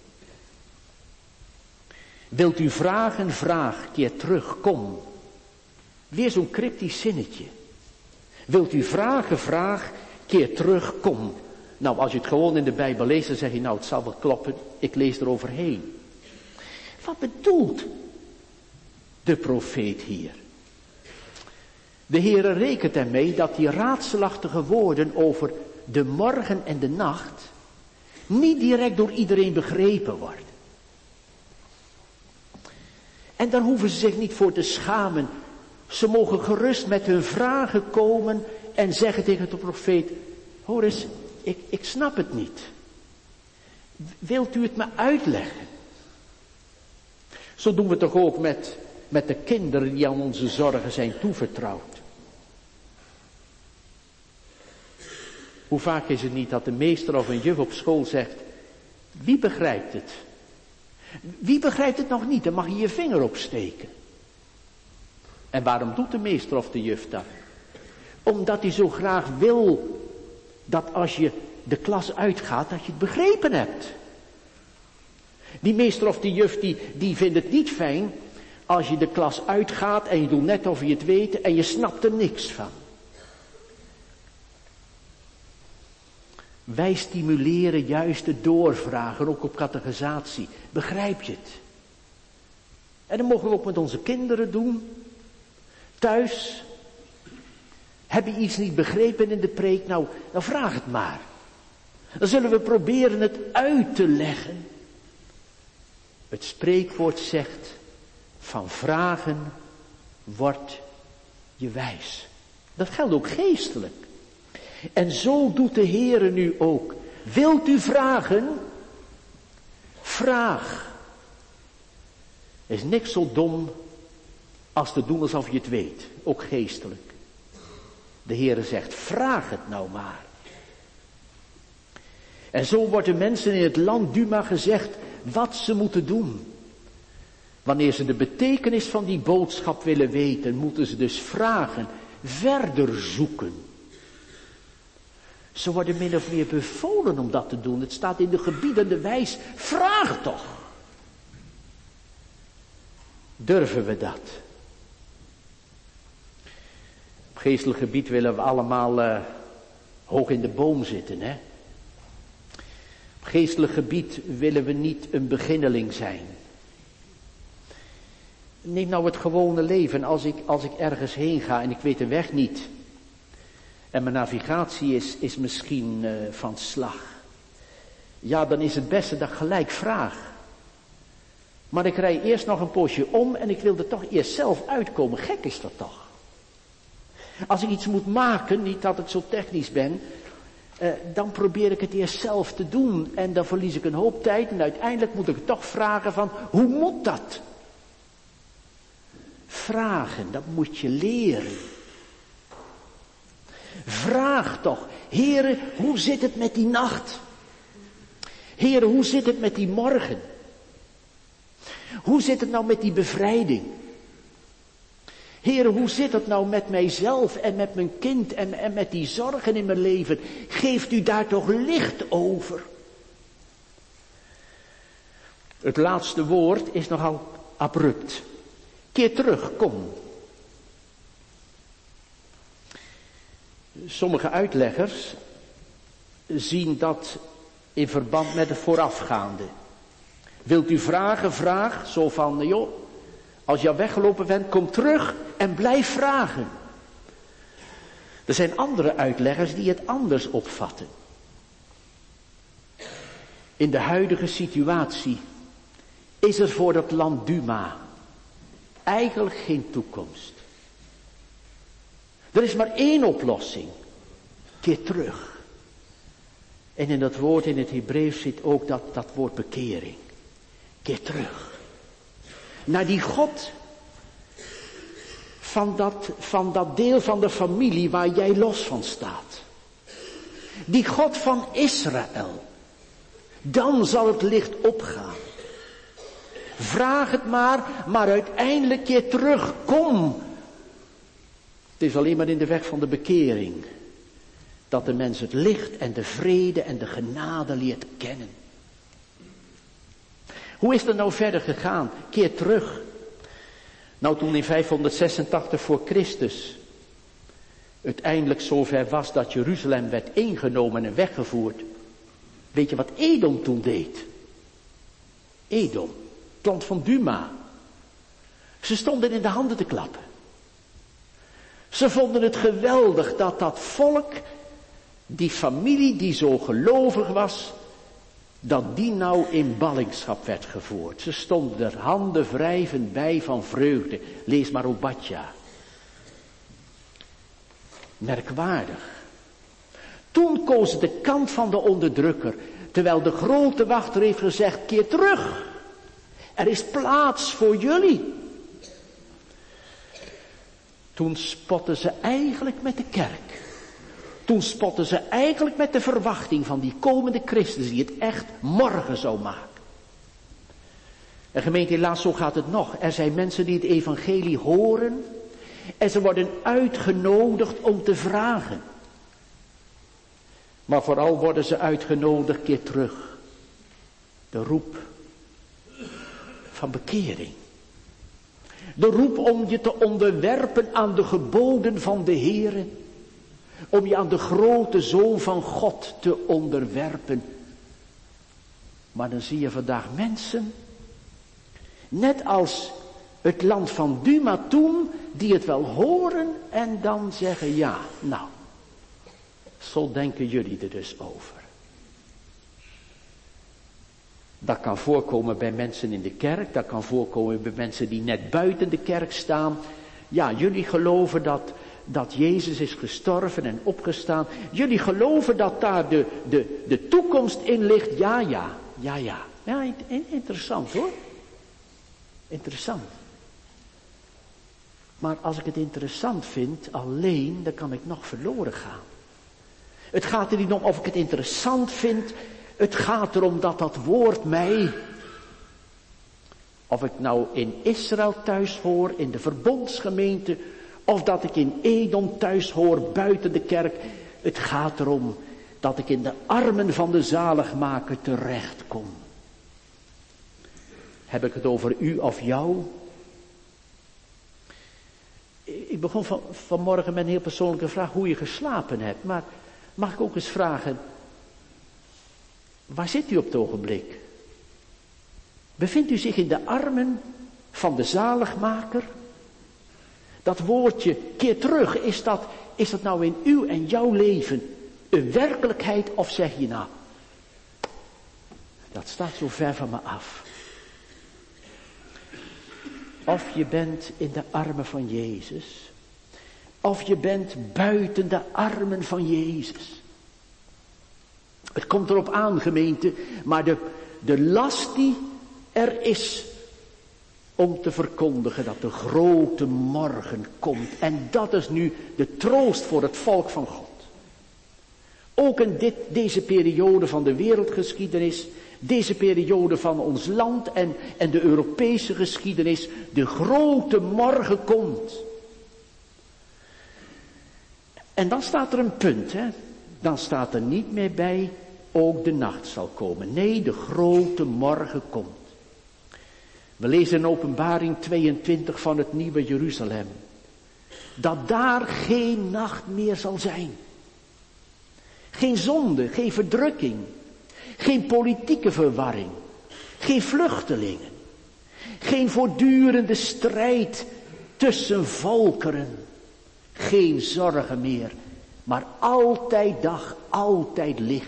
Wilt u vragen, vraag, keer terug, kom. Weer zo'n cryptisch zinnetje. Wilt u vragen, vraag, keer terug, kom. Nou, als je het gewoon in de Bijbel leest, dan zeg je, nou, het zal wel kloppen, ik lees er overheen. Wat bedoelt de profeet hier? De Heere rekent ermee dat die raadselachtige woorden over de morgen en de nacht niet direct door iedereen begrepen worden. En daar hoeven ze zich niet voor te schamen. Ze mogen gerust met hun vragen komen en zeggen tegen de profeet, hoor eens, ik snap het niet. Wilt u het me uitleggen? Zo doen we toch ook met de kinderen die aan onze zorgen zijn toevertrouwd. Hoe vaak is het niet dat de meester of een juf op school zegt, wie begrijpt het? Wie begrijpt het nog niet? Dan mag je je vinger opsteken. En waarom doet de meester of de juf dat? Omdat hij zo graag wil dat als je de klas uitgaat, dat je het begrepen hebt. Die meester of die juf die vindt het niet fijn als je de klas uitgaat en je doet net of je het weet en je snapt er niks van. Wij stimuleren juist de doorvragen, ook op catechisatie. Begrijp je het? En dat mogen we ook met onze kinderen doen. Thuis. Heb je iets niet begrepen in de preek? Nou, dan vraag het maar. Dan zullen we proberen het uit te leggen. Het spreekwoord zegt, van vragen wordt je wijs. Dat geldt ook geestelijk. En zo doet de Heere nu ook. Wilt u vragen? Vraag. Er is niks zo dom als te doen alsof je het weet. Ook geestelijk. De Heere zegt, vraag het nou maar. En zo wordt de mensen in het land Duma gezegd wat ze moeten doen. Wanneer ze de betekenis van die boodschap willen weten, moeten ze dus vragen, verder zoeken. Ze worden min of meer bevolen om dat te doen. Het staat in de gebiedende wijs, vraag toch. Durven we dat? Op geestelijk gebied willen we allemaal hoog in de boom zitten, hè? Op geestelijk gebied willen we niet een beginneling zijn. Neem nou het gewone leven. Als ik ergens heen ga en ik weet de weg niet. En mijn navigatie is misschien van slag. Ja, dan is het beste dat ik gelijk vraag. Maar ik rij eerst nog een poosje om en ik wil er toch eerst zelf uitkomen. Gek is dat toch? Als ik iets moet maken, niet dat ik zo technisch ben, dan probeer ik het eerst zelf te doen. En dan verlies ik een hoop tijd en uiteindelijk moet ik toch vragen van, hoe moet dat? Vragen, dat moet je leren. Vraag toch, Heere, hoe zit het met die nacht? Heere, hoe zit het met die morgen? Hoe zit het nou met die bevrijding? Heere, hoe zit het nou met mijzelf en met mijn kind en met die zorgen in mijn leven? Geeft u daar toch licht over? Het laatste woord is nogal abrupt. Keer terug, kom. Sommige uitleggers zien dat in verband met het voorafgaande. Wilt u vragen, vraag. Zo van, joh, als je al weggelopen bent, kom terug en blijf vragen. Er zijn andere uitleggers die het anders opvatten. In de huidige situatie is er voor het land Duma eigenlijk geen toekomst. Er is maar één oplossing. Keer terug. En in dat woord in het Hebreeuws zit ook dat woord bekering. Keer terug. Naar die God van dat deel van de familie waar jij los van staat. Die God van Israël. Dan zal het licht opgaan. Vraag het maar uiteindelijk keer terug. Kom. Het is alleen maar in de weg van de bekering dat de mens het licht en de vrede en de genade leert kennen. Hoe is het nou verder gegaan? Keer terug. Nou, toen in 586 voor Christus uiteindelijk zover was dat Jeruzalem werd ingenomen en weggevoerd. Weet je wat Edom toen deed? Edom, het land van Duma. Ze stonden in de handen te klappen. Ze vonden het geweldig dat volk, die familie die zo gelovig was, dat die nou in ballingschap werd gevoerd. Ze stonden er handen wrijvend bij van vreugde. Lees maar Obadja. Merkwaardig. Toen koos ze de kant van de onderdrukker, terwijl de grote wachter heeft gezegd, keer terug. Er is plaats voor jullie. Toen spotten ze eigenlijk met de kerk. Toen spotten ze eigenlijk met de verwachting van die komende Christus die het echt morgen zou maken. En gemeente, helaas, zo gaat het nog. Er zijn mensen die het evangelie horen en ze worden uitgenodigd om te vragen. Maar vooral worden ze uitgenodigd keer terug. De roep van bekering. De roep om je te onderwerpen aan de geboden van de Heere. Om je aan de grote Zoon van God te onderwerpen. Maar dan zie je vandaag mensen, net als het land van Duma toen, die het wel horen en dan zeggen, ja, nou, zo denken jullie er dus over. Dat kan voorkomen bij mensen in de kerk, dat kan voorkomen bij mensen die net buiten de kerk staan. Ja, jullie geloven dat Jezus is gestorven en opgestaan. Jullie geloven dat daar de toekomst in ligt. Ja, interessant hoor. Interessant. Maar als ik het interessant vind alleen, dan kan ik nog verloren gaan. Het gaat er niet om of ik het interessant vind. Het gaat erom dat dat woord mij, of ik nou in Israël thuis hoor, in de verbondsgemeente, of dat ik in Edom thuis hoor, buiten de kerk. Het gaat erom dat ik in de armen van de zaligmaker terechtkom. Heb ik het over u of jou? Ik begon vanmorgen met een heel persoonlijke vraag hoe je geslapen hebt. Maar mag ik ook eens vragen, waar zit u op het ogenblik? Bevindt u zich in de armen van de zaligmaker? Dat woordje keer terug, is dat nou in uw en jouw leven een werkelijkheid of zeg je nou, dat staat zo ver van me af. Of je bent in de armen van Jezus, of je bent buiten de armen van Jezus. Het komt erop aan, gemeente, maar de last die er is om te verkondigen dat de grote morgen komt. En dat is nu de troost voor het volk van God. Ook in deze periode van de wereldgeschiedenis, deze periode van ons land en de Europese geschiedenis, de grote morgen komt. En dan staat er een punt, hè. Dan staat er niet meer bij, ook de nacht zal komen. Nee, de grote morgen komt. We lezen in Openbaring 22 van het Nieuwe Jeruzalem. Dat daar geen nacht meer zal zijn. Geen zonde, geen verdrukking. Geen politieke verwarring. Geen vluchtelingen. Geen voortdurende strijd tussen volkeren. Geen zorgen meer. Maar altijd dag, altijd licht.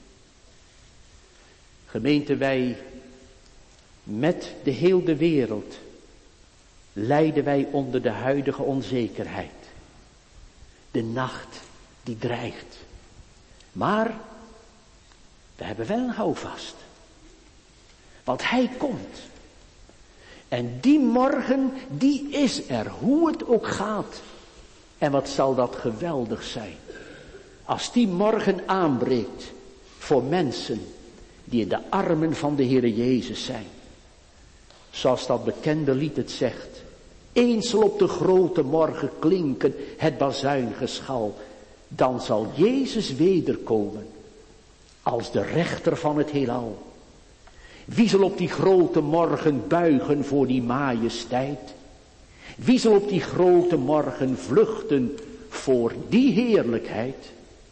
Gemeente, wij met de hele wereld lijden wij onder de huidige onzekerheid. De nacht die dreigt. Maar we hebben wel een houvast. Want hij komt. En die morgen, die is er, hoe het ook gaat. En wat zal dat geweldig zijn. Als die morgen aanbreekt voor mensen die in de armen van de Heere Jezus zijn. Zoals dat bekende lied het zegt. Eens zal op de grote morgen klinken het bazuingeschal. Dan zal Jezus wederkomen als de rechter van het heelal. Wie zal op die grote morgen buigen voor die majesteit? Wie zal op die grote morgen vluchten voor die heerlijkheid?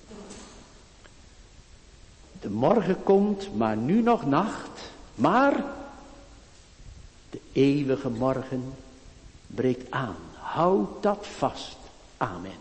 De morgen komt, maar nu nog nacht. Maar de eeuwige morgen breekt aan. Houd dat vast. Amen.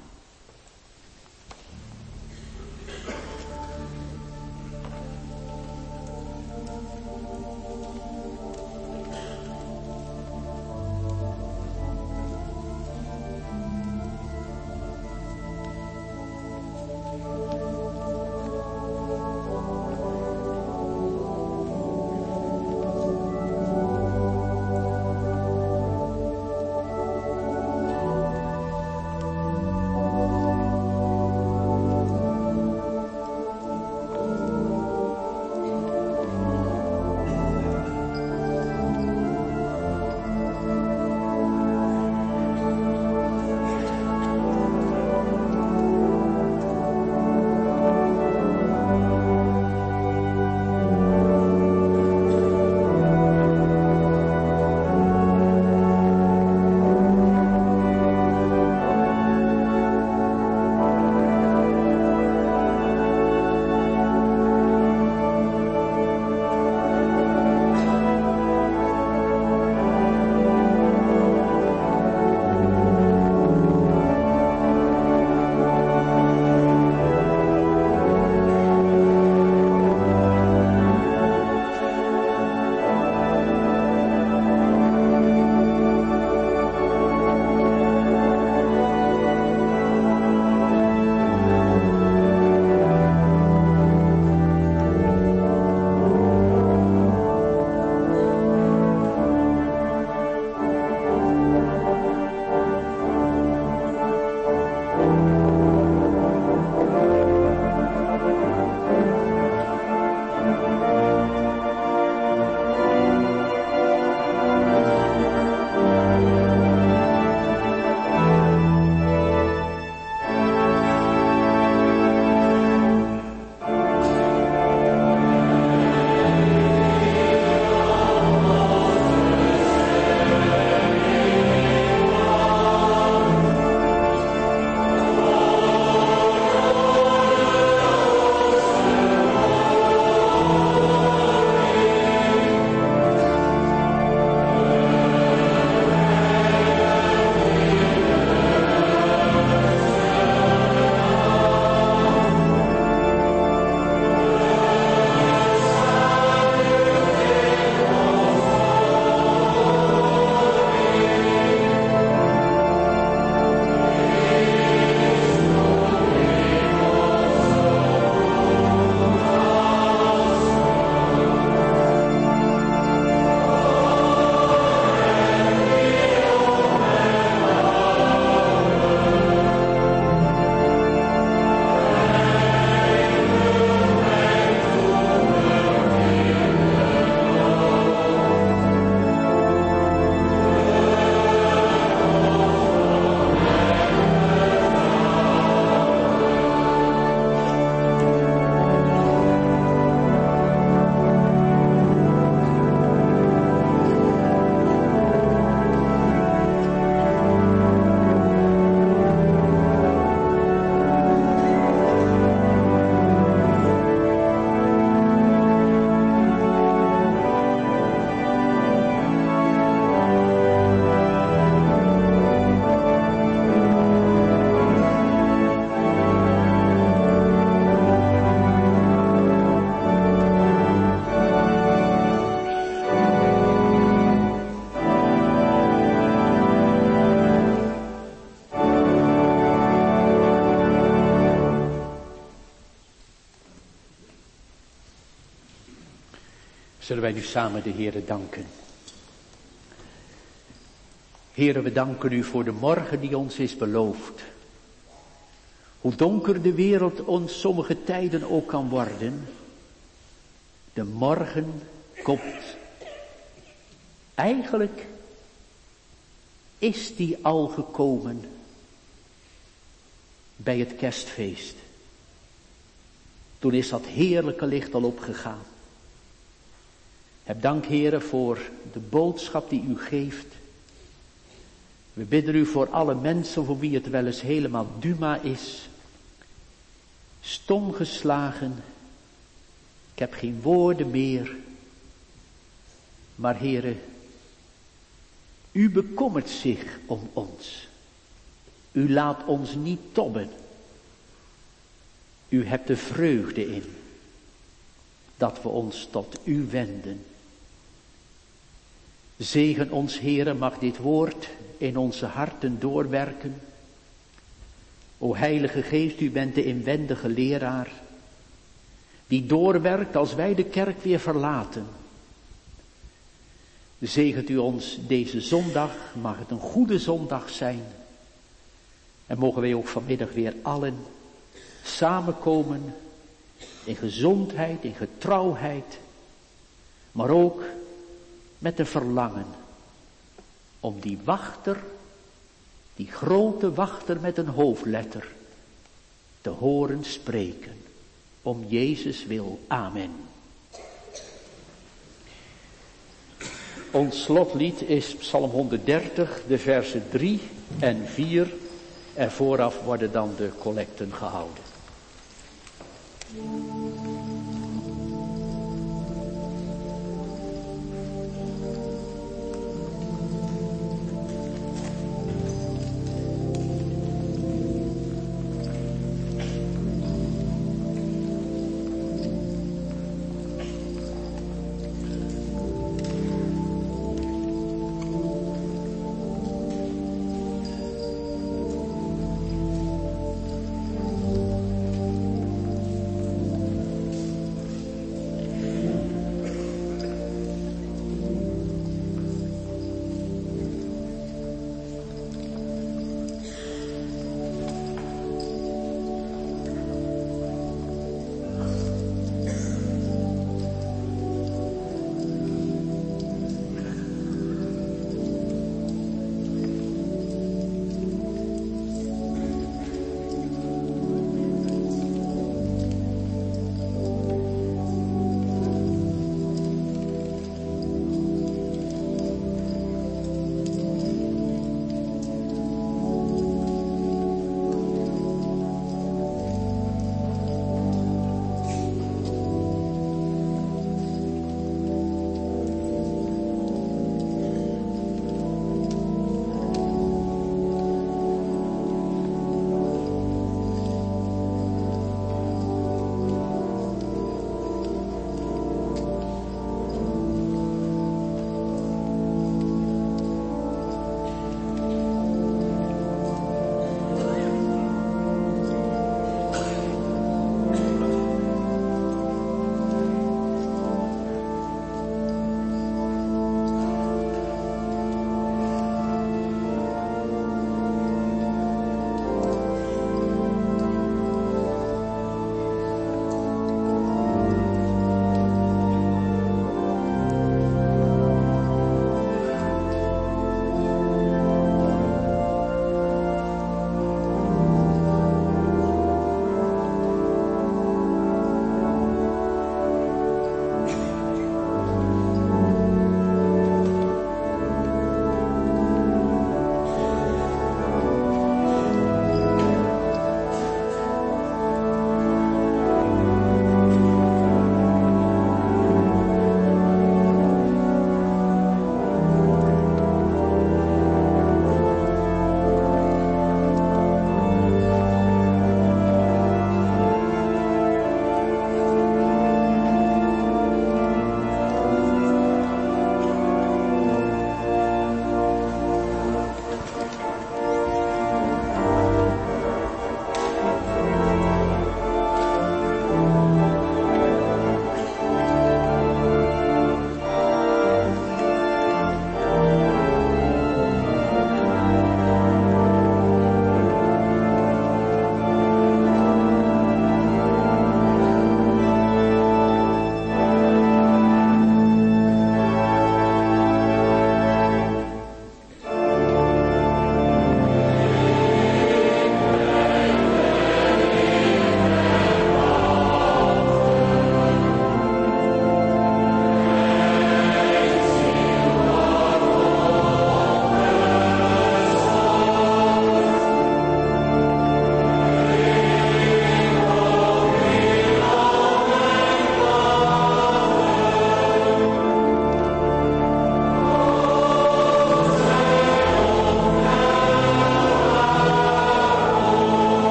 Zullen wij nu samen de Heere danken. Heere, we danken u voor de morgen die ons is beloofd. Hoe donker de wereld ons sommige tijden ook kan worden, de morgen komt. Eigenlijk is die al gekomen bij het kerstfeest. Toen is dat heerlijke licht al opgegaan. Heb dank, Heere, voor de boodschap die u geeft. We bidden u voor alle mensen voor wie het wel eens helemaal duma is. Stom geslagen. Ik heb geen woorden meer. Maar Heere, u bekommert zich om ons. U laat ons niet tobben. U hebt de vreugde in dat we ons tot u wenden. Zegen ons, Heere, mag dit woord in onze harten doorwerken. O Heilige Geest, u bent de inwendige leraar, die doorwerkt als wij de kerk weer verlaten. Zegent u ons deze zondag, mag het een goede zondag zijn. En mogen wij ook vanmiddag weer allen samenkomen in gezondheid, in getrouwheid, maar ook met een verlangen om die wachter, die grote wachter met een hoofdletter, te horen spreken. Om Jezus wil. Amen. Ons slotlied is Psalm 130, de versen 3 en 4. En vooraf worden dan de collecten gehouden.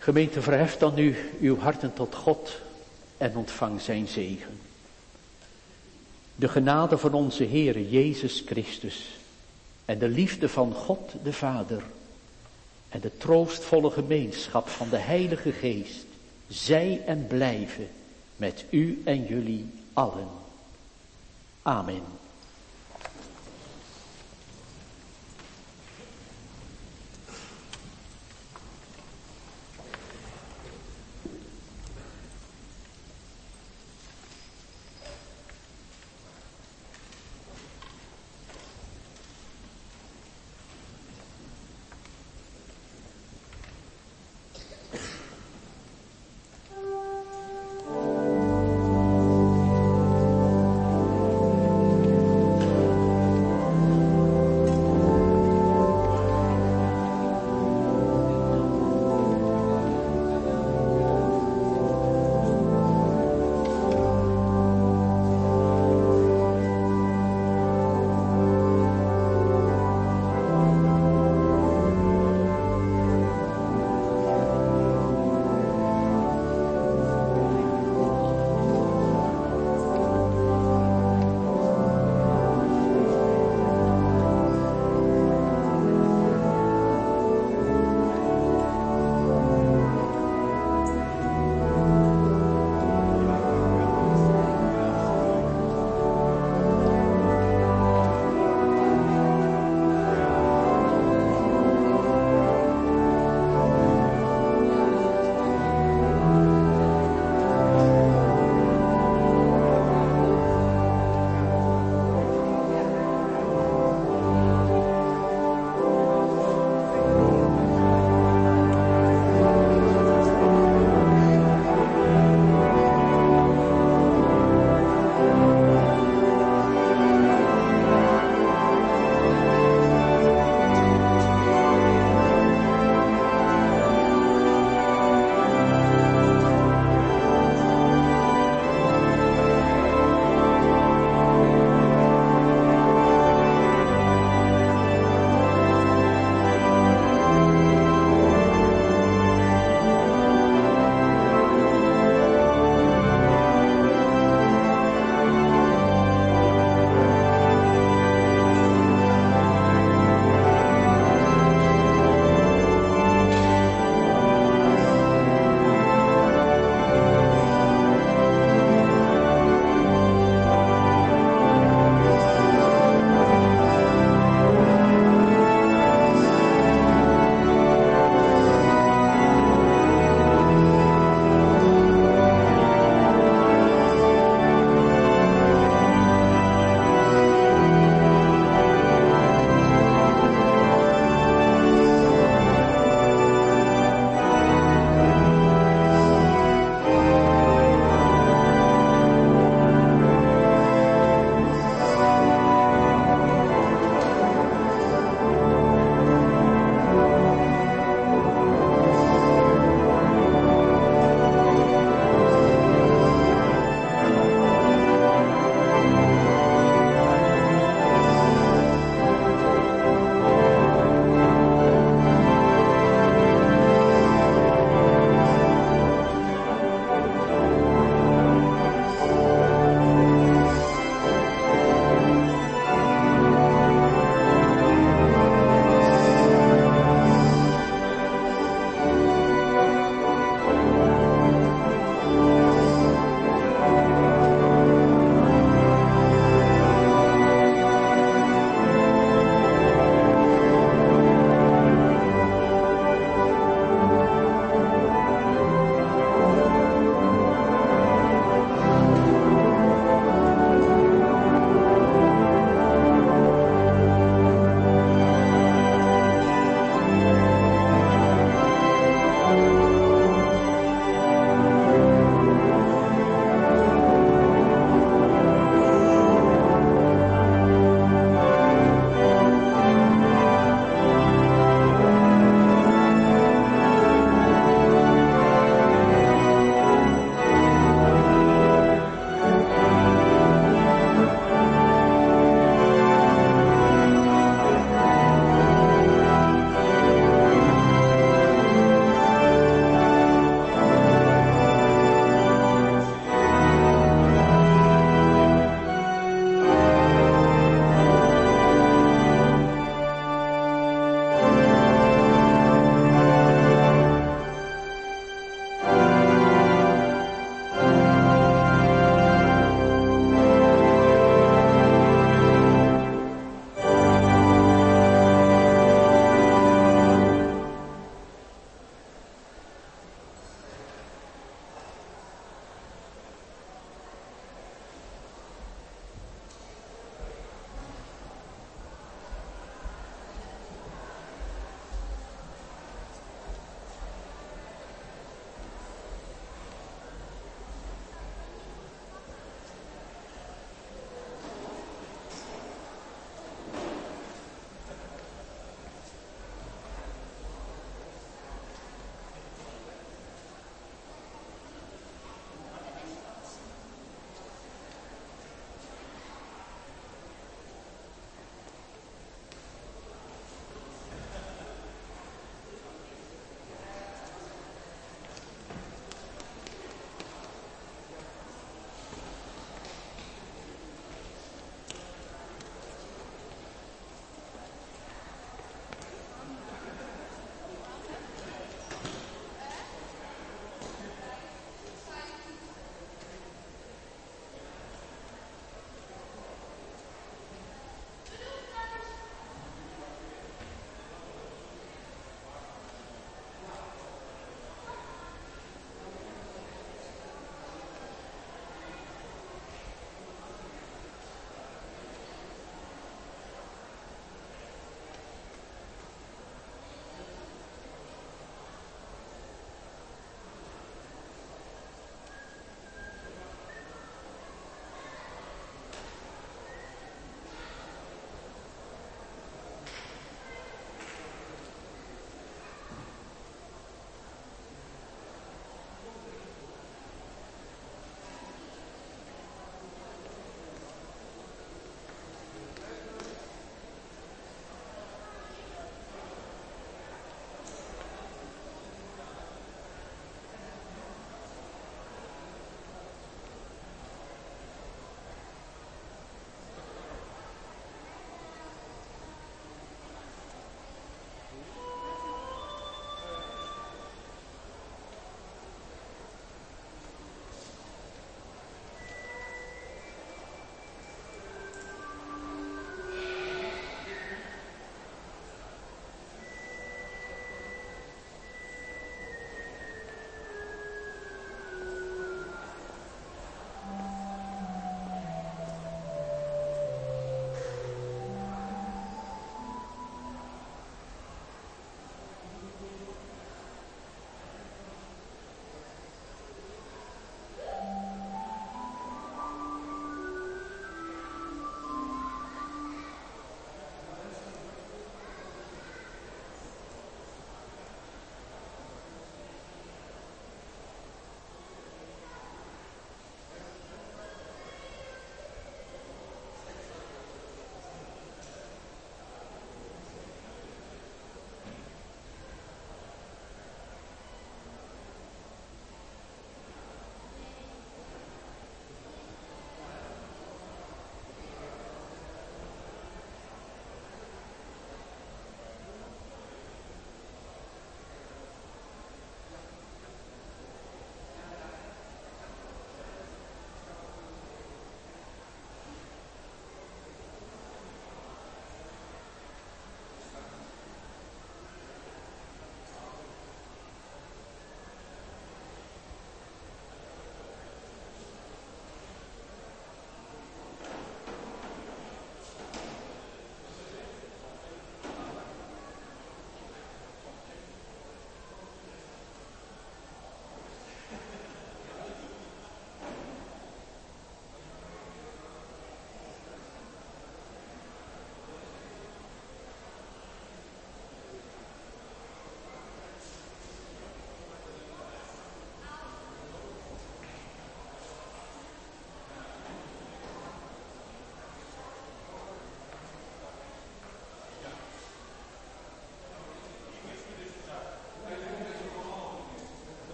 Gemeente, verheft dan nu uw harten tot God en ontvang zijn zegen. De genade van onze Heere Jezus Christus en de liefde van God de Vader en de troostvolle gemeenschap van de Heilige Geest, zij en blijven met u en jullie allen. Amen.